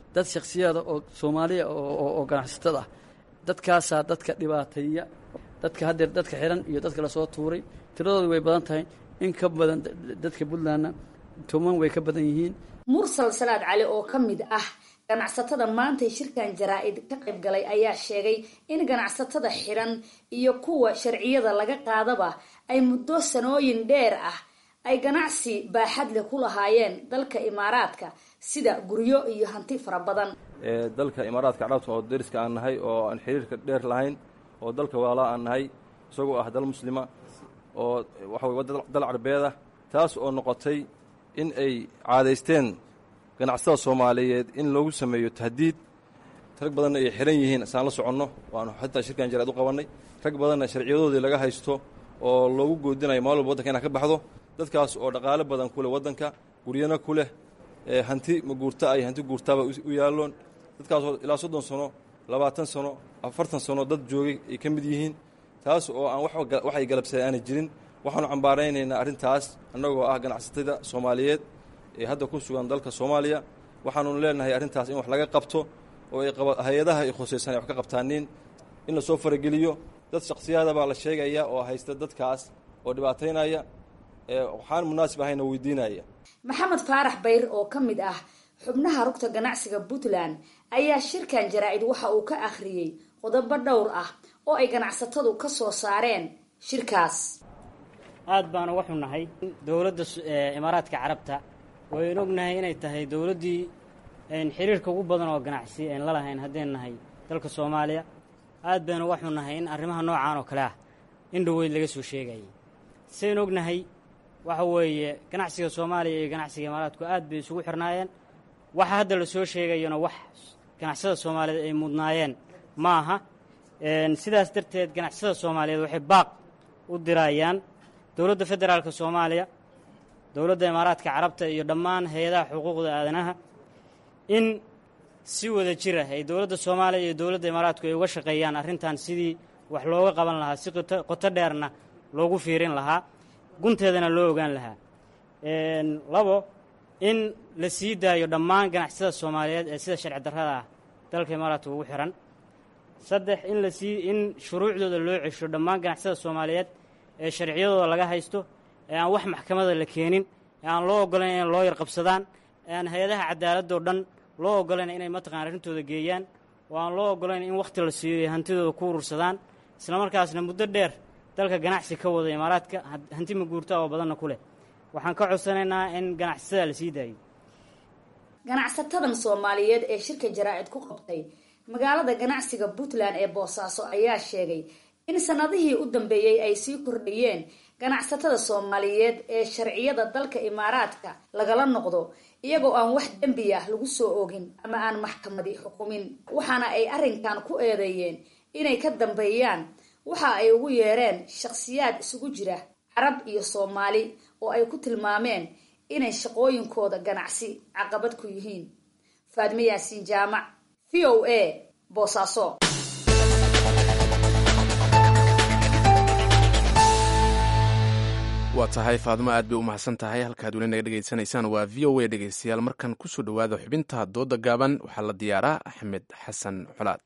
dad shakhsiyaada oo soomaaliya oo ganacsatada ah dadkaasaa dadka dhibaateeya dadka haddeer dadka xiran iyo dadka lasoo tuuray tiradooda way badan tahay in ka badan dadka puntlandna toban way ka badan yihiin. mursal salaad cali oo ka mid ah ganacsatada maanta shirkan jaraa'id ka qayb galay ayaa sheegay in ganacsatada xiran iyo kuwa sharciyada laga qaadaba ay muddo sanooyin dheer ah ay ganacsi baaxad leh ku lahaayeen dalka imaaraadka sida guryo iyo hanti fara badan. ee dalka imaaraadka carabta oo deriska aan nahay oo aan xiriirka dheer lahayn oo dalka waalaa aan nahay isagoo ah dal muslima oo waxa way dal carbeed ah taas oo noqotay in ay caadaysteen ganacsatada Soomaaliyeed in lagu sameeyo tahdiid rag badan ay xiran yihiin saan la soconno waanu xataa shirkan jaraad u qabanay rag badan sharciyadoodii laga haysto oo lagu goodinayo maalmo waddanka inay ka baxdo dadkaas oo dhaqaale badan ku leh waddanka guryana ku leh ee hanti ma guurta ay hanti guurtaba u yaaloon dadkaas oo ilaa soddon sano labaatan sano afartan sano dad joogay ay ka mid yihiin taas oo aan wax wax ay galabsadeen aan jirin waxaanu cambaaraynaynaa arrintaas annagoo ah ganacsatada Soomaaliyeed ee hadda ku sugan dalka Soomaaliya waxaanu leenahay arrintaas in wax laga qabto oo ay hay'adaha ay khusaysan wax ka qabtaanin in la soo farageliyo dad shakhsiyaada baa la sheegaya oo haysta dadkaas oo dhibaateynaya ee waxaan munaasib ahayna weydiinaya. maxamed faarax bayr oo ka mid ah xubnaha rugta ganacsiga Puntland ayaa shirkan jaraa'id waxa uu ka akhriyay qodobo dhowr ah oo ay ganacsatadu ka soo saareen shirkaas. aad baan uga xunnahay dowladda imaaraadka carabta way ognahay inay tahay dowladdii xiriirka ugu badan oo ganacsi aan la lahayn haddeen nahay dalka Soomaaliya aad baan uga xunnahay in arrimaha noocaan oo kale ah in dhaweyd laga soo sheegay seen ognahay waxa weeye ganacsiga Soomaaliya iyo ganacsiga imaaraadku aad bay isugu xirnaayeen waxa hadda la soo sheegayna wax ganacsada Soomaaliyeed ay mudnaayeen maaha een sidaas darteed ganacsada Soomaaliyeed waxay baaq u dirayaan dowladda federaalka Soomaaliya dowladda imaaraadka carabta iyo dhammaan hay'adaha xuquuqda aadanaha in si wada jir ah ay dowladda Soomaaliya iyo dowladda imaaraadku ay uga shaqeeyaan arrintan sidii wax looga qaban lahaa si qoto dheerna loogu fiirin lahaa gunteedana loo ogaan lahaa een labo in la sii daayo dhammaan ganacsada Soomaaliyeed ee sida sharci darrada ah dalka imaaraadka ugu xiran saddex in la sii in shuruucdooda loo cesho dhammaan ganacsada Soomaaliyeed ee sharciyadooda laga haysto ee aan wax maxkamada la keenin ee aan loo ogolayn in loo yar qabsadaan ee aan hay'adaha cadaaladda oo dhan loo ogolayn inay mataqaan arrintooda geeyaan oo aan loo ogolayn in waqti la siiyo hantidooda ku urursadaan isla markaasna muddo dheer dalka ganacsi ka wada imaaraadka hanti ma guurta oo badanna ku leh waxaan ka codsanaynaa in ganacsatada la sii daayo. ganacsatadan Soomaaliyeed ee shirka jaraa'id ku qabtay magaalada ganacsiga Puntland ee Boosaaso ayaa sheegay in sanadihii u dambeeyay ay sii kordhiyeen ganacsatada Soomaaliyeed ee sharciyada dalka imaaraadka lagala noqdo iyagoo aan wax dambi ah lagu soo oogin ama aan maxkamadi xukumin waxaana ay arrinkan ku eedeeyeen inay ka dambeeyaan waxa ay ugu yeereen shakhsiyaad isugu jira Carab iyo Soomaali oo ay ku tilmaameen inay shaqooyinkooda ganacsi caqabad ku yihiin. Faadme Yaasiin Jaamac V O A Boosaaso. waa tahay Faadmo aad bay u mahadsan tahay halkaad weli naga dhegaysanaysaan waa V O A dhegaystayaal markan ku soo dhowaada xubinta dooda gaaban waxaa la diyaaraa Axmed Xasan Colaad.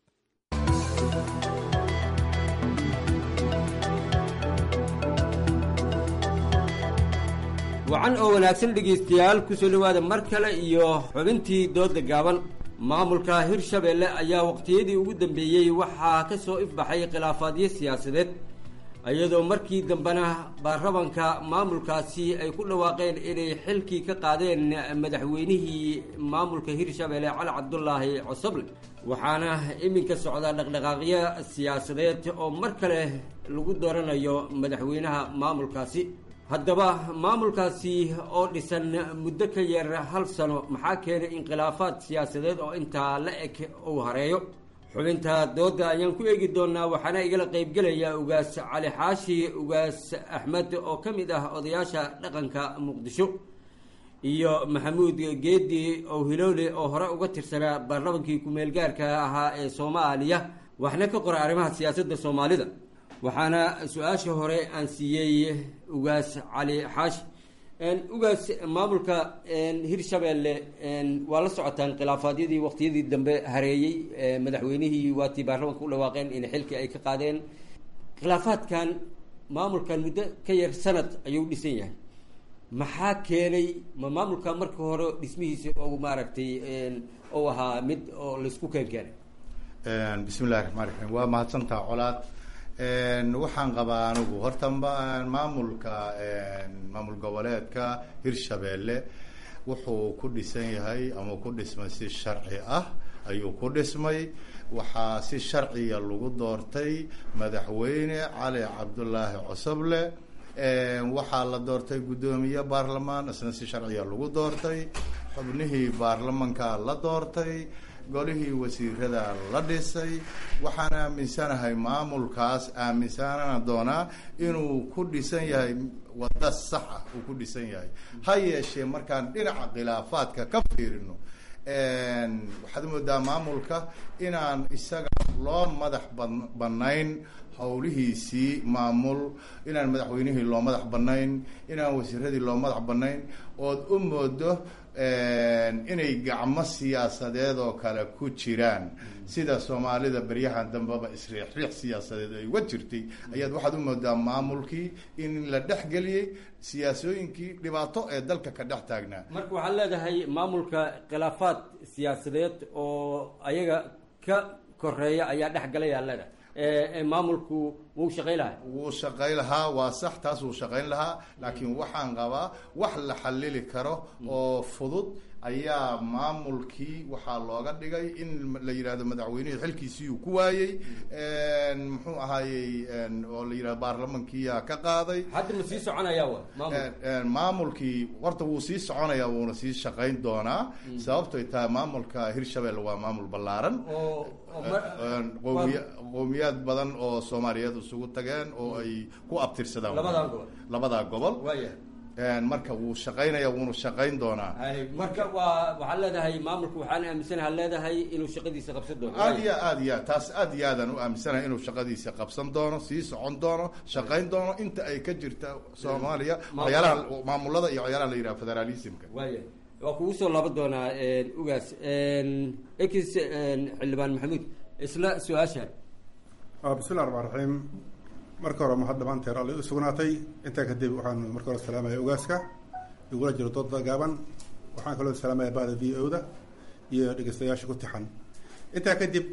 wacan oo wanaagsan dhegaystayaal ku soo dhowaada mar kale iyo xubintii dooda gaaban maamulka Hirshabeelle ayaa waqtiyadii ugu dambeeyey waxaa ka soo ifbaxay khilaafaadyo siyaasadeed iyadoo markii dambena baarlamaanka maamulkaasi ay ku dhawaaqeen inay xilkii ka qaadeen madaxweynihii maamulka Hirshabeelle Cali Cabdullaahi Cosoble waxaana iminka socda dhaqdhaqaaqyo siyaasadeed oo mar kale lagu dooranayo madaxweynaha maamulkaasi haddaba maamulkaasi oo dhisan muddo ka yar hal sano maxaa keenay inkhilaafaad siyaasadeed oo intaa la eg uu hareeyo xubinta dooda ayaan ku eegi doonaa waxaana igala qaybgelaya ugaas cali xaashi ugaas axmed oo ka mid ah odayaasha dhaqanka muqdisho iyo maxamuud geedi oo hiloole oo hore uga tirsanaa baarlamaankii ku-meel gaarka ahaa ee Soomaaliya waxna ka qoray arrimaha siyaasadda Soomaalida waxaana su-aasha hore aan siiyey ugaas cali xaashi ugaas maamulka hirshabeelle waa la socotaan khilaafaadyadii waqtiyadii dambe hareeyey madaxweynihii waatii baarlamanka u dhawaaqeen in xilkii ay ka qaadeen khilaafaadkan maamulkan muddo ka yar sanad ayuu dhisan yahay maxaa keenay ma maamulka marka hore dhismihiisa oo maaragtay ou ahaa mid oo laisku keen keenay bismi illahi raxmaan raxiim waa mahadsantaa colaad waxaan qabaa anigu horta maamulka maamul goboleedka hirshabeelle wuxuu ku dhisan yahay ama ku dhismay si sharci ah ayuu ku dhismay waxaa si sharciya lagu doortay madaxweyne cali cabdulaahi cosoble waxaa la doortay guddoomiye baarlamaan isna si sharciya lagu doortay xubnihii baarlamanka la doortay golihii wasiirada la dhisay waxaan aaminsanahay maamulkaas aaminsanana doonaa inuu ku dhisan yahay wada sax ah uu ku dhisan yahay ha yeeshee markaan dhinaca khilaafaadka ka fiirino waxaad moodaa maamulka inaan isaga loo madax banayn hawlihiisii maamul inaan madaxweynihii loo madax banayn inaan wasiiradii loo madax banayn ood u moodo inay gacmo siyaasadeed oo kale ku jiraan sida soomaalida beryahan dambeba isriixriix siyaasadeed ay uga jirtay ayaad waxaad u moodaa maamulkii in la dhexgeliyey siyaasooyinkii dhibaato ee dalka ka dhex taagnaa marka waxaad leedahay maamulka khilaafaad siyaasadeed oo ayaga ka koreeya ayaa dhexgalaya leedahay maamulku wuu shaqayn lahaa wuu shaqayn lahaa waa sax taas wuu shaqayn lahaa laakiin waxaan qabaa wax la xalili karo oo fudud ayaa maamulkii waxaa looga dhigay in la yidhahdo madaxweynihii xilkiisii uu ku waayey muxuu ahaayey oo la yidhahdo baarlamankiiyaa ka qaaday hadda ma sii soconaya wa maamulkii horta wuu sii soconaya wuuna sii shaqayn doonaa sababtoy tahay maamulka hirshabelle waa maamul ballaaran qoomiya qoomiyaad badan oo soomaaliyeed isugu tageen oo ay ku abtirsadaan labadaa gobol labadaa gobol marka wuu shaqaynaya wuuna shaqayn doonaa marka waa waxaad leedahay maamulku waxaan aaminsanaha leedahay inuu shaqadiisa qabsan doono aad iyo aad iyo taas aad iyo aadaan u aaminsanahay inuu shaqadiisa qabsan doono sii socon doono shaqayn doono inta ay ka jirta soomaaliya waxyaalaha maamulada iyo waxyaalaha la yidhaha federalismka waaya waa kugu soo laaban doonaa ugaas ex xildhibaan maxamuud isla su-aasha bismillahi raxmaan raxiim marka hore mahad dhamaanteer alla u sugnaatay intaa kadib waxaan marka hore salaamaya ogaaska igula jiro dooda gaaban waxaan kaloo salaamaya bada v o da iyo dhegeystayaasha ku tixan intaa kadib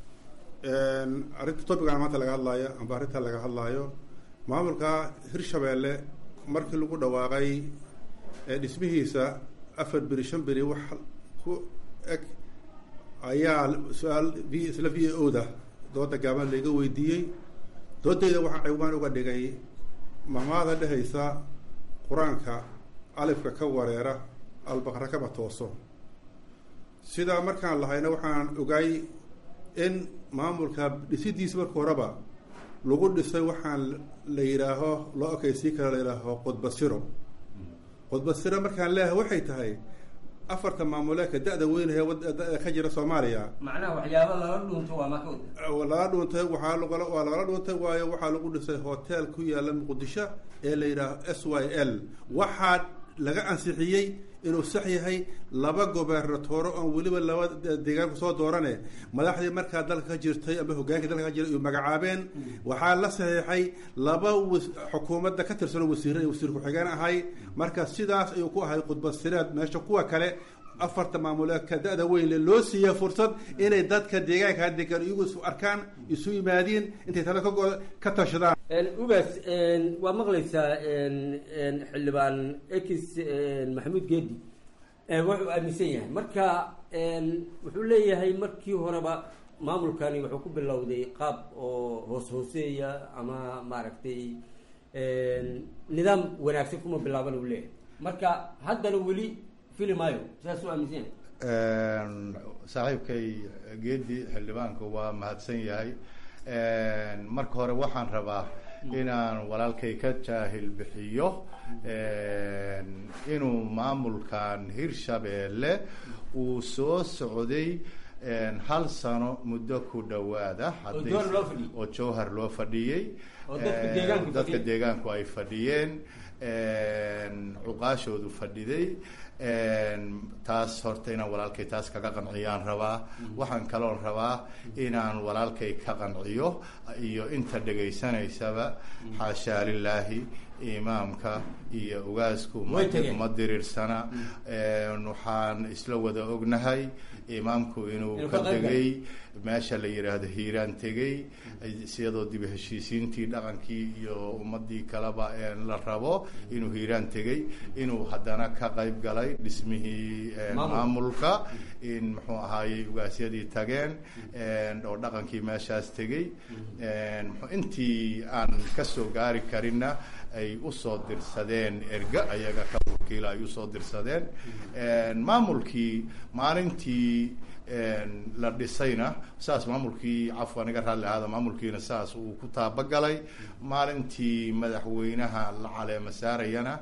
arrinta topican maanta laga hadlaayo amba arrinta laga hadlaayo maamulka hirshabeelle markii lagu dhawaaqay dhismihiisa afar beri shan beri wax ku eg ayaa su-aal v isla v o da dooda gaaban laiga weydiiyey doodayda waxaa ciwaan uga dhigay mahmaada dhehaysa qur-aanka alifka ka wareera albaqra kama tooso sidaa markaan lahayna waxaan ogay in maamulka dhisidiisa marka horeba lagu dhisay waxaan la yidhaaho loo okaysii kara la yidhaaho qudbasiro qudbasiro markaan leeyahay waxay tahay afarta maamuleedka da-da weynahe ka jira soomaaliya macnaha waxyaaba lala dhuunto waa maka lala dhuuntay waxaa lagala waa lala dhuuntay waayo waxaa lagu dhisay hotel ku yaala muqdisho ee la yidhaaho s y l waxaa laga ansixiyey inuu sax yahay laba gobernatooro oon weliba laba deegaanku soo doorane madaxdii markaa dalka ka jirtay ama hogaankii dalka ka jiray ay magacaabeen waxaa la saxiixay laba xukuumadda ka tirsanoo wasiir wasiir ku-xigeen ahay marka sidaas ayuu ku ahay khudbasireed meesha kuwa kale afarta maamuleedka da-da weynle loo siiya fursad inay dadka deegaanka degan iyagu isu arkaan isu yimaadiin intay tala kago ka tashadaan ugaas waa maqlaysaa xildhibaan ex maxamuud geedi wuxuu aaminsan yahay marka wuxuu leeyahay markii horeba maamulkani wuxuu ku bilowday qaab oo hoos hooseeya ama maaragtay nidaam wanaagsan kuma bilaaban uu leeyahay marka haddana weli fili maayo sidaas u aaminsan yahay saaxiibkay geedi xildhibaanku waa mahadsan yahay marka hore waxaan rabaa inaan walaalkay ka jaahil bixiyo inuu maamulkan hirshabeelle uu soo socday hal sano muddo ku dhawaada oo jowhar loo fadhiyey dadka deegaanku ay fadhiyeen cuqaashoodu fadhiday taas horta inaan walaalkay taas kaga qanciyaan rabaa waxaan kaloon rabaa inaan walaalkay ka qanciyo iyo inta dhegaysanaysaba xaashaa lilaahi imaamka iyo ugaasku ma diriirsana waxaan isla wada ognahay imaamku inuu ka tegey meesha la yidhaahdo hiiraan tegey siyadoo dib heshiisiintii dhaqankii iyo ummadii kaleba la rabo inuu hiiraan tegey inuu haddana ka qayb galay dhismihii maamulka in muxuu ahaayey ugaasyadii tageen oo dhaqankii meeshaas tegey intii aan kasoo gaari karinna ay usoo dirsadeen erga ayaga ka wakiila ay usoo dirsadeen maamulkii maalintii la dhisayna saas maamulkii cafwa naga raalli ahaada maamulkiina saas uu ku taabagalay maalintii madaxweynaha la caleema saarayana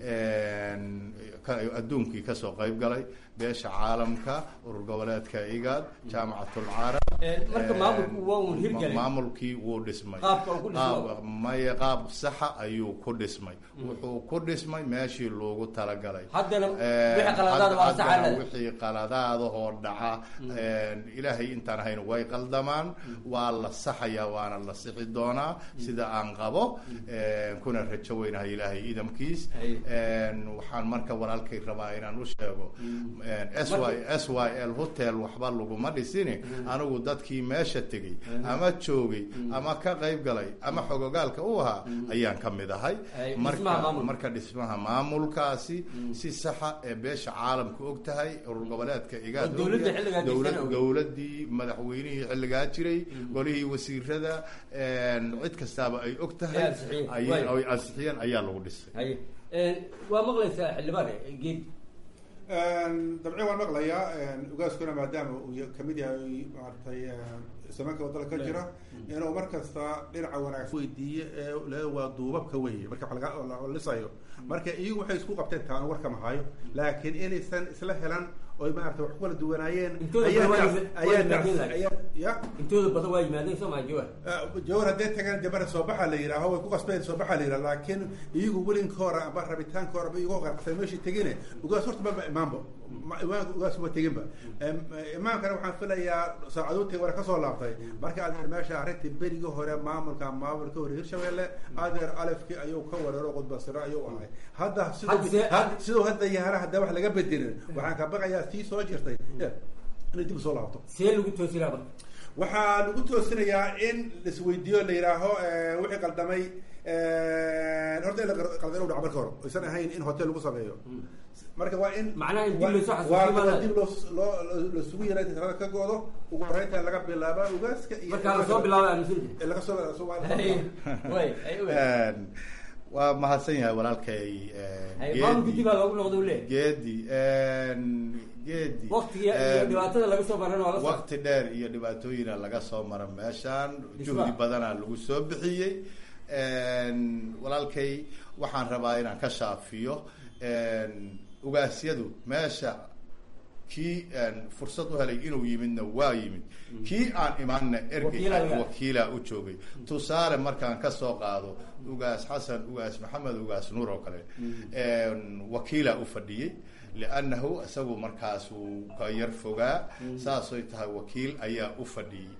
adduunkii kasoo qayb galay beesha caalamka urur goboleedka igaad jaamacatul carab marka maamulku waa uu hirgalay maamulkii wuu dhismay maya qaab saxa ayuu ku dhismay wuxuu ku dhismay meeshii loogu talagalay haddana wixii qaladaad waa saxan wixii qaladaad oo dhaca ilaahay intaan ahayn way qaldamaan waa la saxaya waana la sixi doonaa sida aan qabo kuna rajo weynahay ilaahay idamkiis waxaan marka walaalkay rabaa inaan u sheego s y s y l hotel waxba laguma dhisini anigu dadkii meesha tegey ama joogay ama ka qayb galay ama xogogaalka u ahaa ayaan ka mid ahay marka marka dhismaha maamulkaasi si saxa ee beesha caalamku og tahay urur goboleedka igaad dowladii madaxweynihii xilligaa jiray golihii wasiirada cid kastaaba ay og tahay ay ansixiyeen ayaa lagu dhisay waa maqlaysaa xildhibaan geed dabci waan maqlayaa ugaaskuna maadaama uu kamid yahay maaragtay samanka wadala ka jira inuu mar kasta dhinaca wanaagsan weydiiye ee waa duubabka weye marka wax laga lisayo marka iyagu waxay isku qabteen taana warka mahayo laakiin inaysan isla helan oy maarata wax kala duwanaayeen intooda badan waa yimaadeen soo maa jawar jawar hadday tagaan jabara soo baxa la yidhaaho way ku qasbeen soo baxa la yidhaha laakiin iyagu welinkoora amba rabitaankoora ba iyagoo qarqasay meeshii tegine ugaas horta maba imaanba imaanka ugaas uma teginba imaankana waxaan filayaa saacadoodtii hore kasoo laabtay marka adeer meesha arrintii berigii hore maamulka maamulka hore hirshabeelle adeer alefkii ayuu ka wareero qudbasiro ayuu ahay hadda sidoo hadda yaara hadda wax laga bedelin waxaan ka baqayaa tii soo jirtay inay dib usoo laabto see lagu toosinaa waxaa lagu toosinayaa in laisweydiiyo la yidhaaho wixii qaldamay horta in la qalda inu dhaco marka hore aysan ahayn in hotel lagu sameeyo marka waa in macnaha in dib lasoo waa dib loo loo lasugu yaray tirada ka goodo ugu horeynta laga bilaaba ugaaska iyo marka lasoo bilaaba amisul laga soo way waa mahadsan yahay walaalkay geedi baa loogu noqdo le geedi geedi waqtiga iyo dhibaatada laga soo maran waa waqti dheer iyo dhibaatooyina laga soo mara meeshaan juhdi badana lagu soo bixiyey walaalkay waxaan rabaa inaan ka shaafiyo ugaasyadu meesha kii fursad u helay inuu yimidna waa yimid kii aan imaanna ergey wakiila u joogay tusaale markaan kasoo qaado ugaas xasan ugaas maxamed ugaas nuur oo kale wakiila u fadhiyey liannahu isagu markaas uu ka yar fogaa saasay tahay wakiil ayaa u fadhiyey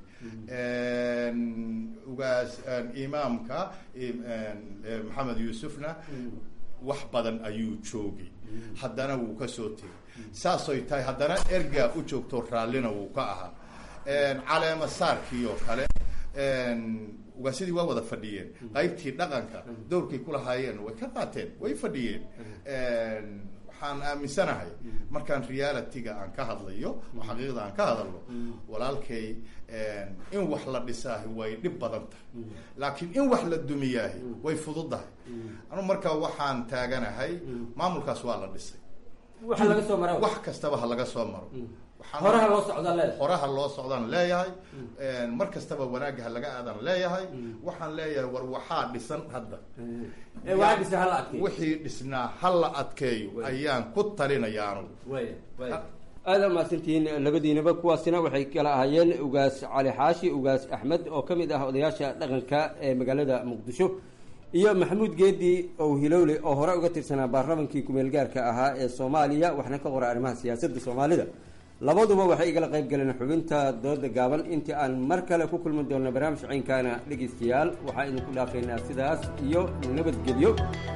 ugaas imaamka maxamed yuusufna wax badan ayuu joogay haddana wuu kasoo tegay saasay tahay haddana ergaa u joogto raallina wuu ka ahaa caleema saarkii oo kale ugaasyadii waa wada fadhiyeen qaybtii dhaqanka dowrkay kulahaayeen way ka qaateen way fadhiyeen waxaan aaminsanahay markaan realityga aan ka hadlayo oo xaqiiqda aan ka hadalno walaalkay in wax la dhisaahi way dhib badan tahay laakiin in wax la dumiyaahi way fududahay anu markaa waxaan taaganahay maamulkaas waa la dhisay waxa laga soo maro wax kastaba ha laga soo maro horaha loo socdaan leeyahay horaha loo socdaan leeyahay mar kastaba wanaagga ha laga aadan leeyahay waxaan leeyahay war waxaa dhisan hadda ee waa dhisan hal adkeeyo wixii dhisnaa hal la adkeeyo ayaan ku talinayaa anu aada mahadsantihiin labadiinaba. kuwaasina waxay kala ahaayeen ugaas cali xaashi ugaas axmed oo ka mid ah odayaasha dhaqanka ee magaalada muqdisho, iyo maxamuud geedi ow hilowle oo hore uga tirsanaa baarlamankii kumeel gaarka ahaa ee soomaaliya, waxna ka qora arrimaha siyaasadda soomaalida. labaduba waxay igala qayb galeen xubinta dooda gaaban. intii aan mar kale ku kulmi doonno barnaamij ciynkaana dhegeystayaal, waxaa idinku dhaafaynaa sidaas iyo nabadgelyo.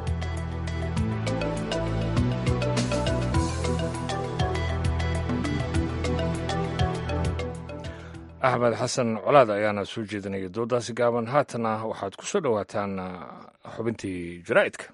axmed xasan colaad ayaana soo jeedinaya doodaasi gaaban. haatana waxaad ku soo dhowaataan xubintii jaraa'idka.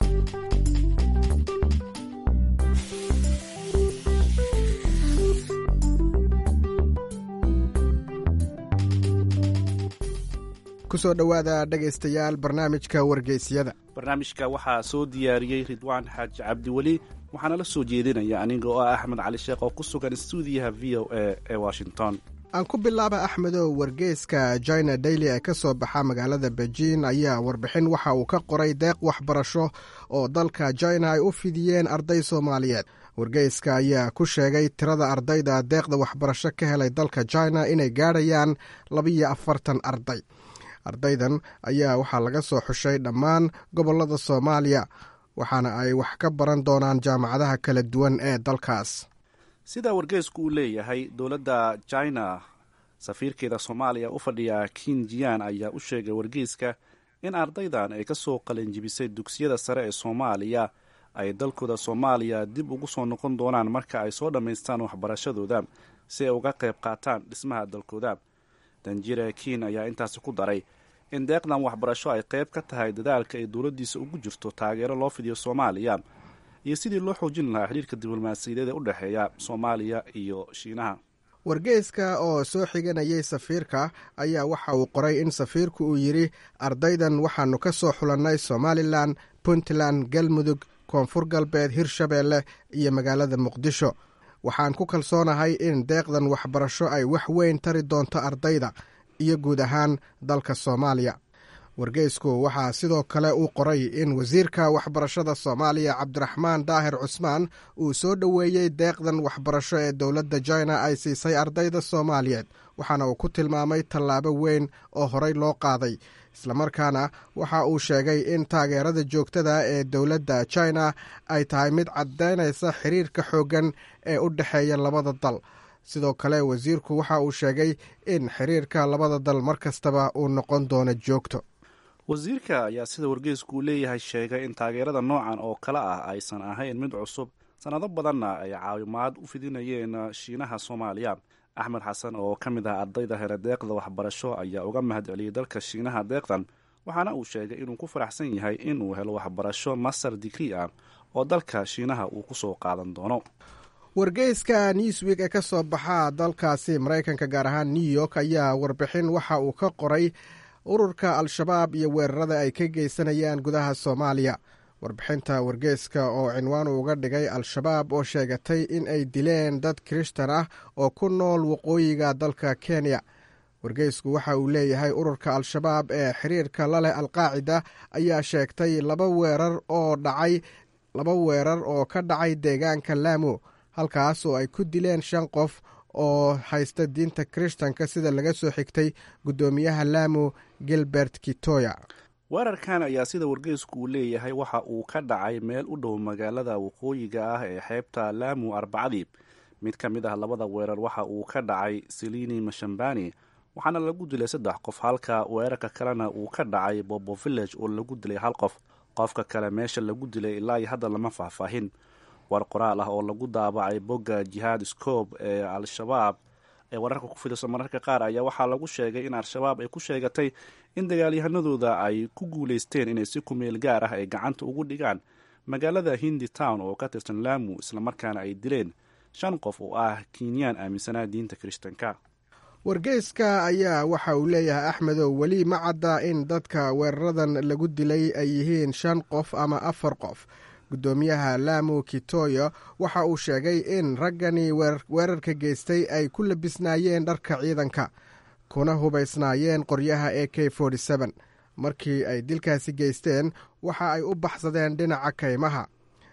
kusoo dhowaada dhegaystayaal barnaamijka wargeysyada. barnaamijka waxaa soo diyaariyey ridwaan xaaji cabdiweli, waxaana la soo jeedinaya aniga oo ah axmed cali sheekh oo ku sugan stuudiyaha v o a ee washington. aan ku bilaaba axmedow, wargeyska china daily ee ka soo baxa magaalada beijing ayaa warbixin waxa uu ka qoray deeq waxbarasho oo dalka china ay u fidiyeen arday soomaaliyeed. wargeyska ayaa ku sheegay tirada ardayda deeqda waxbarasho ka helay dalka china inay gaadhayaan labiyo afartan arday. ardaydan ayaa waxaa laga soo xushay dhammaan gobollada soomaaliya, waxaana ay wax ka baran doonaan jaamacadaha kala duwan ee dalkaas. sida wargeysku uu leeyahay, dowladda china safiirkeeda soomaaliya u fadhiya kin jian ayaa u sheegay wargeyska in ardaydan ay ka soo qalinjibisay dugsiyada sare ee soomaaliya ay dalkooda soomaaliya dib ugu soo noqon doonaan marka ay soo dhammaystaan waxbarashadooda si ay uga qayb qaataan dhismaha dalkooda. danjire kiin ayaa intaasi ku daray in deeqdan waxbarasho ay qayb ka tahay dadaalka ay dowladdiisa ugu jirto taageero loo fidiyo soomaaliya iyo sidii loo xoojin lahaa xidhiirka diblomaasiyadeed ee u dhexeeya soomaaliya iyo shiinaha. wargeyska oo soo xiganayay safiirka ayaa waxa uu qoray in safiirku uu yidhi ardaydan waxaannu ka soo xulannay somalilan, puntland, galmudug, koonfur galbeed, hirshabeelle iyo magaalada muqdisho. waxaan ku kalsoonahay in deeqdan waxbarasho ay wax weyn tari doonto ardayda iyo guud ahaan dalka soomaaliya. wargeysku waxaa sidoo kale uu qoray in wasiirka waxbarashada soomaaliya cabdiraxmaan daahir cusmaan uu soo dhoweeyey deeqdan waxbarasho ee dowladda china ay siisay ardayda soomaaliyeed, waxaana uu ku tilmaamay tallaabo weyn oo horey loo qaaday. islamarkaana waxa uu sheegay in taageerada joogtada ee dowladda china ay tahay mid caddaynaysa xiriirka xooggan ee u dhexeeya labada dal. sidoo kale wasiirku waxa uu sheegay in xiriirka labada dal mar kastaba uu noqon doono joogto. wasiirka ayaa sida wargeysku uu leeyahay sheegay in taageerada noocan oo kale ah aysan ahayn mid cusub, sannado badanna ay caawimaad u fidinayeen shiinaha soomaaliya. axmed xasan oo ka mid ah ardayda hele deeqda waxbarasho ayaa uga mahad celiyey dalka shiinaha deeqdan, waxaana uu sheegay inuu ku faraxsan yahay inuu helo waxbarasho master digrii ah oo dalka shiinaha uu ku soo qaadan doono. wargeyska newsweek ee ka soo baxa dalkaasi maraykanka gaar ahaan new york ayaa warbixin waxa uu ka qoray ururka al-shabaab iyo weerarada ay ka geysanayaan gudaha soomaaliya. warbixinta wargeyska oo cinwaan uga dhigay al-shabaab oo sheegatay in ay dileen dad kirishtan ah oo ku nool waqooyiga dalka kenya. wargeysku waxa uu leeyahay ururka al-shabaab ee xiriirka la leh alqaacida ayaa sheegtay laba weerar oo dhacay laba weerar oo ka dhacay deegaanka laamo, halkaas oo ay ku dileen shan qof oo haysta diinta kirishtanka sida laga soo xigtay guddoomiyaha laamo gilbert kitoya. weerarkan ayaa sida wargeysku uu leeyahay waxa uu ka dhacay meel u dhow magaalada waqooyiga ah ee xeebta laamo arbacadii. mid ka mid ah labada weerar waxa uu ka dhacay silini mashambani, waxaana lagu dilay saddex qof, halka weerarka kalena uu ka dhacay bobo village oo lagu dilay hal qof. qofka kale meesha lagu dilay ilaa iyo hadda lama faahfaahin. war qoraal ah oo lagu daabacay bogga jihaad scob ee al-shabaab ee wararka ku fidisa mararka qaar ayaa waxaa lagu sheegay in al-shabaab ay ku sheegatay in dagaalyahanadooda ay ku guulaysteen inay si kumeel gaar ah ay gacanta ugu dhigaan magaalada hindi town oo ka tirsan laamo, islamarkaana ay dileen shan qof oo ah kenyaan aaminsanaa diinta kirishtanka. wargeyska ayaa waxa uu leeyahay axmedow weli ma cadda in dadka weeraradan lagu dilay ay yihiin shan qof ama afar qof. guddoomiyaha laamo kitoyo waxa uu sheegay in raggani weerarka geystay ay ku labisnaayeen dharka ciidanka kuna hubaysnaayeen qoryaha a k markii ay dilkaasi geysteen waxa ay u baxsadeen dhinaca kaymaha.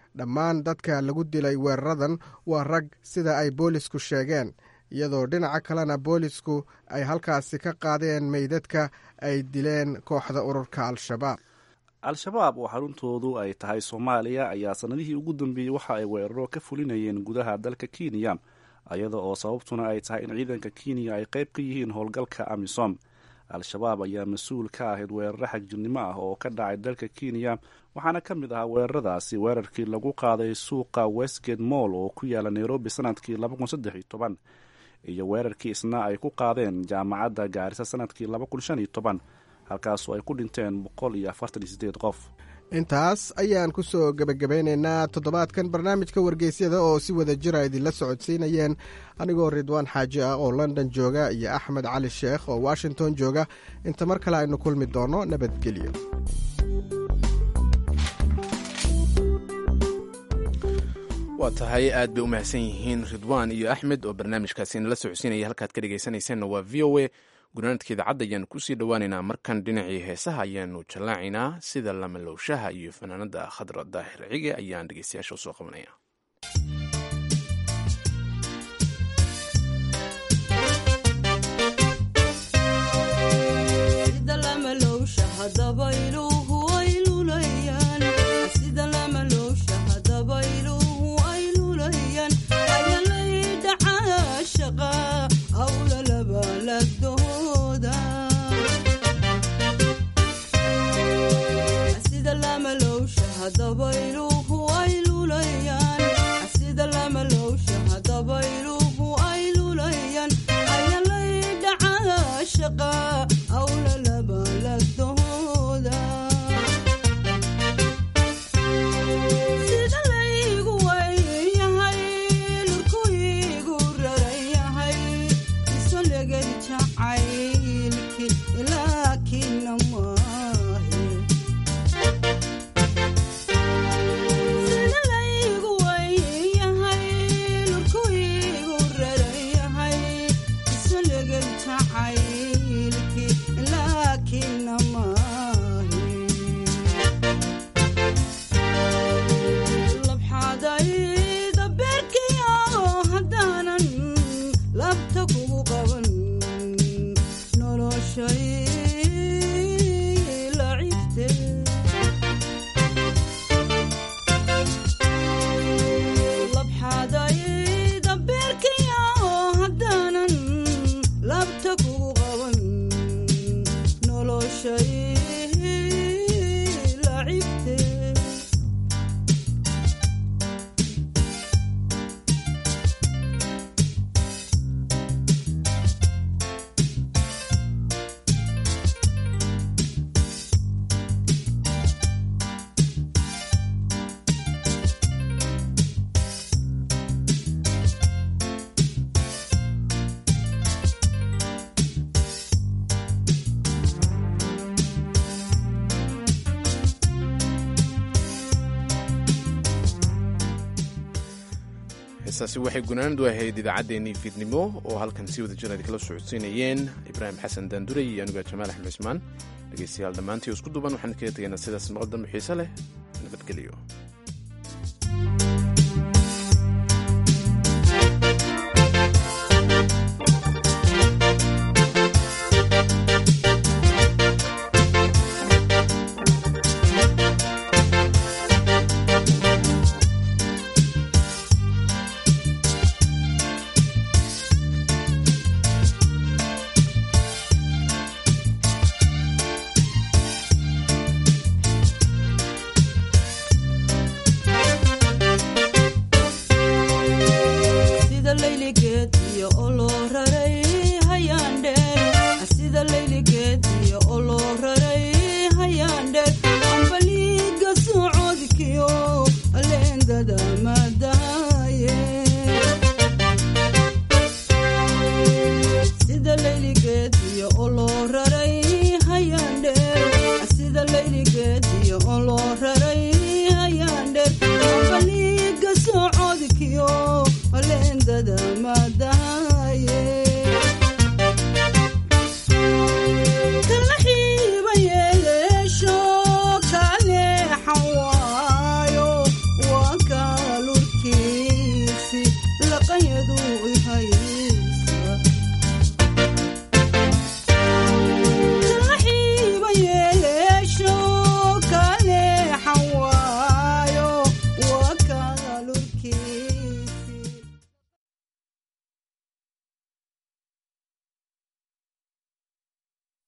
dhammaan dadka lagu dilay weeraradan waa rag sida ay boolisku sheegeen, iyadoo dhinaca kalena boolisku ay halkaasi ka qaadeen meydadka ay dileen kooxda ururka al-shabaab. al-shabaab oo xaruntoodu ay tahay soomaaliya ayaa sannadihii ugu dambeeyey waxa ay weeraro ka fulinayeen gudaha dalka kenya, iyada oo sababtuna ay tahay in ciidanka kenya ay qayb ka yihiin howlgalka amisom. al-shabaab ayaa mas-uul ka ahayd weeraro xagjirnimo ah oo ka dhacay dalka kenya, waxaana ka mid ahaa weeraradaasi weerarkii lagu qaaday suuqa westgate moll oo ku yaala nairobi sanadkii laba kun saddex iyo toban iyo weerarkii isna ay ku qaadeen jaamacadda gaarisa sanadkii laba kun shan iyo toban, halkaasoo ay ku dhinteen boqol iyo afartan iyo siddeed qof. intaas ayaan ku soo gebagabeynaynaa toddobaadkan barnaamijka wargeysyada oo si wada jira idinla socodsiinayeen anigoo ridwaan xaaji ah oo london jooga iyo axmed cali sheekh oo washington jooga. inta mar kale aynu kulmi doonno nabadgelyo. waa tahay aad bay u mahadsan yihiin ridwaan iyo axmed oo barnaamijkaasi nala socodsiinaya. halkaad ka dhegaysanaysaanna waa v o a. gunaanadka idaacadda ayaanu kusii dhowaaneynaa. markan dhinacii heesaha ayaanu jallaacaynaa sida lamalowshaha iyo fanaanada khadra daahir cige ayaan dhegeystayaasha usoo qabanaya. heesaasi waxay gunaanadu ahayd idaacaddeenii fiidnimo oo halkan si wada jir kala socodsiinayeen ibraahim xasan daanduray iyo anuga jamaal axmed cismaan. dhegeystayaal dhammaantii isku duban waxaan kaga tegaynaa sidaas maqal dambe xiise leh. nabadgelyo.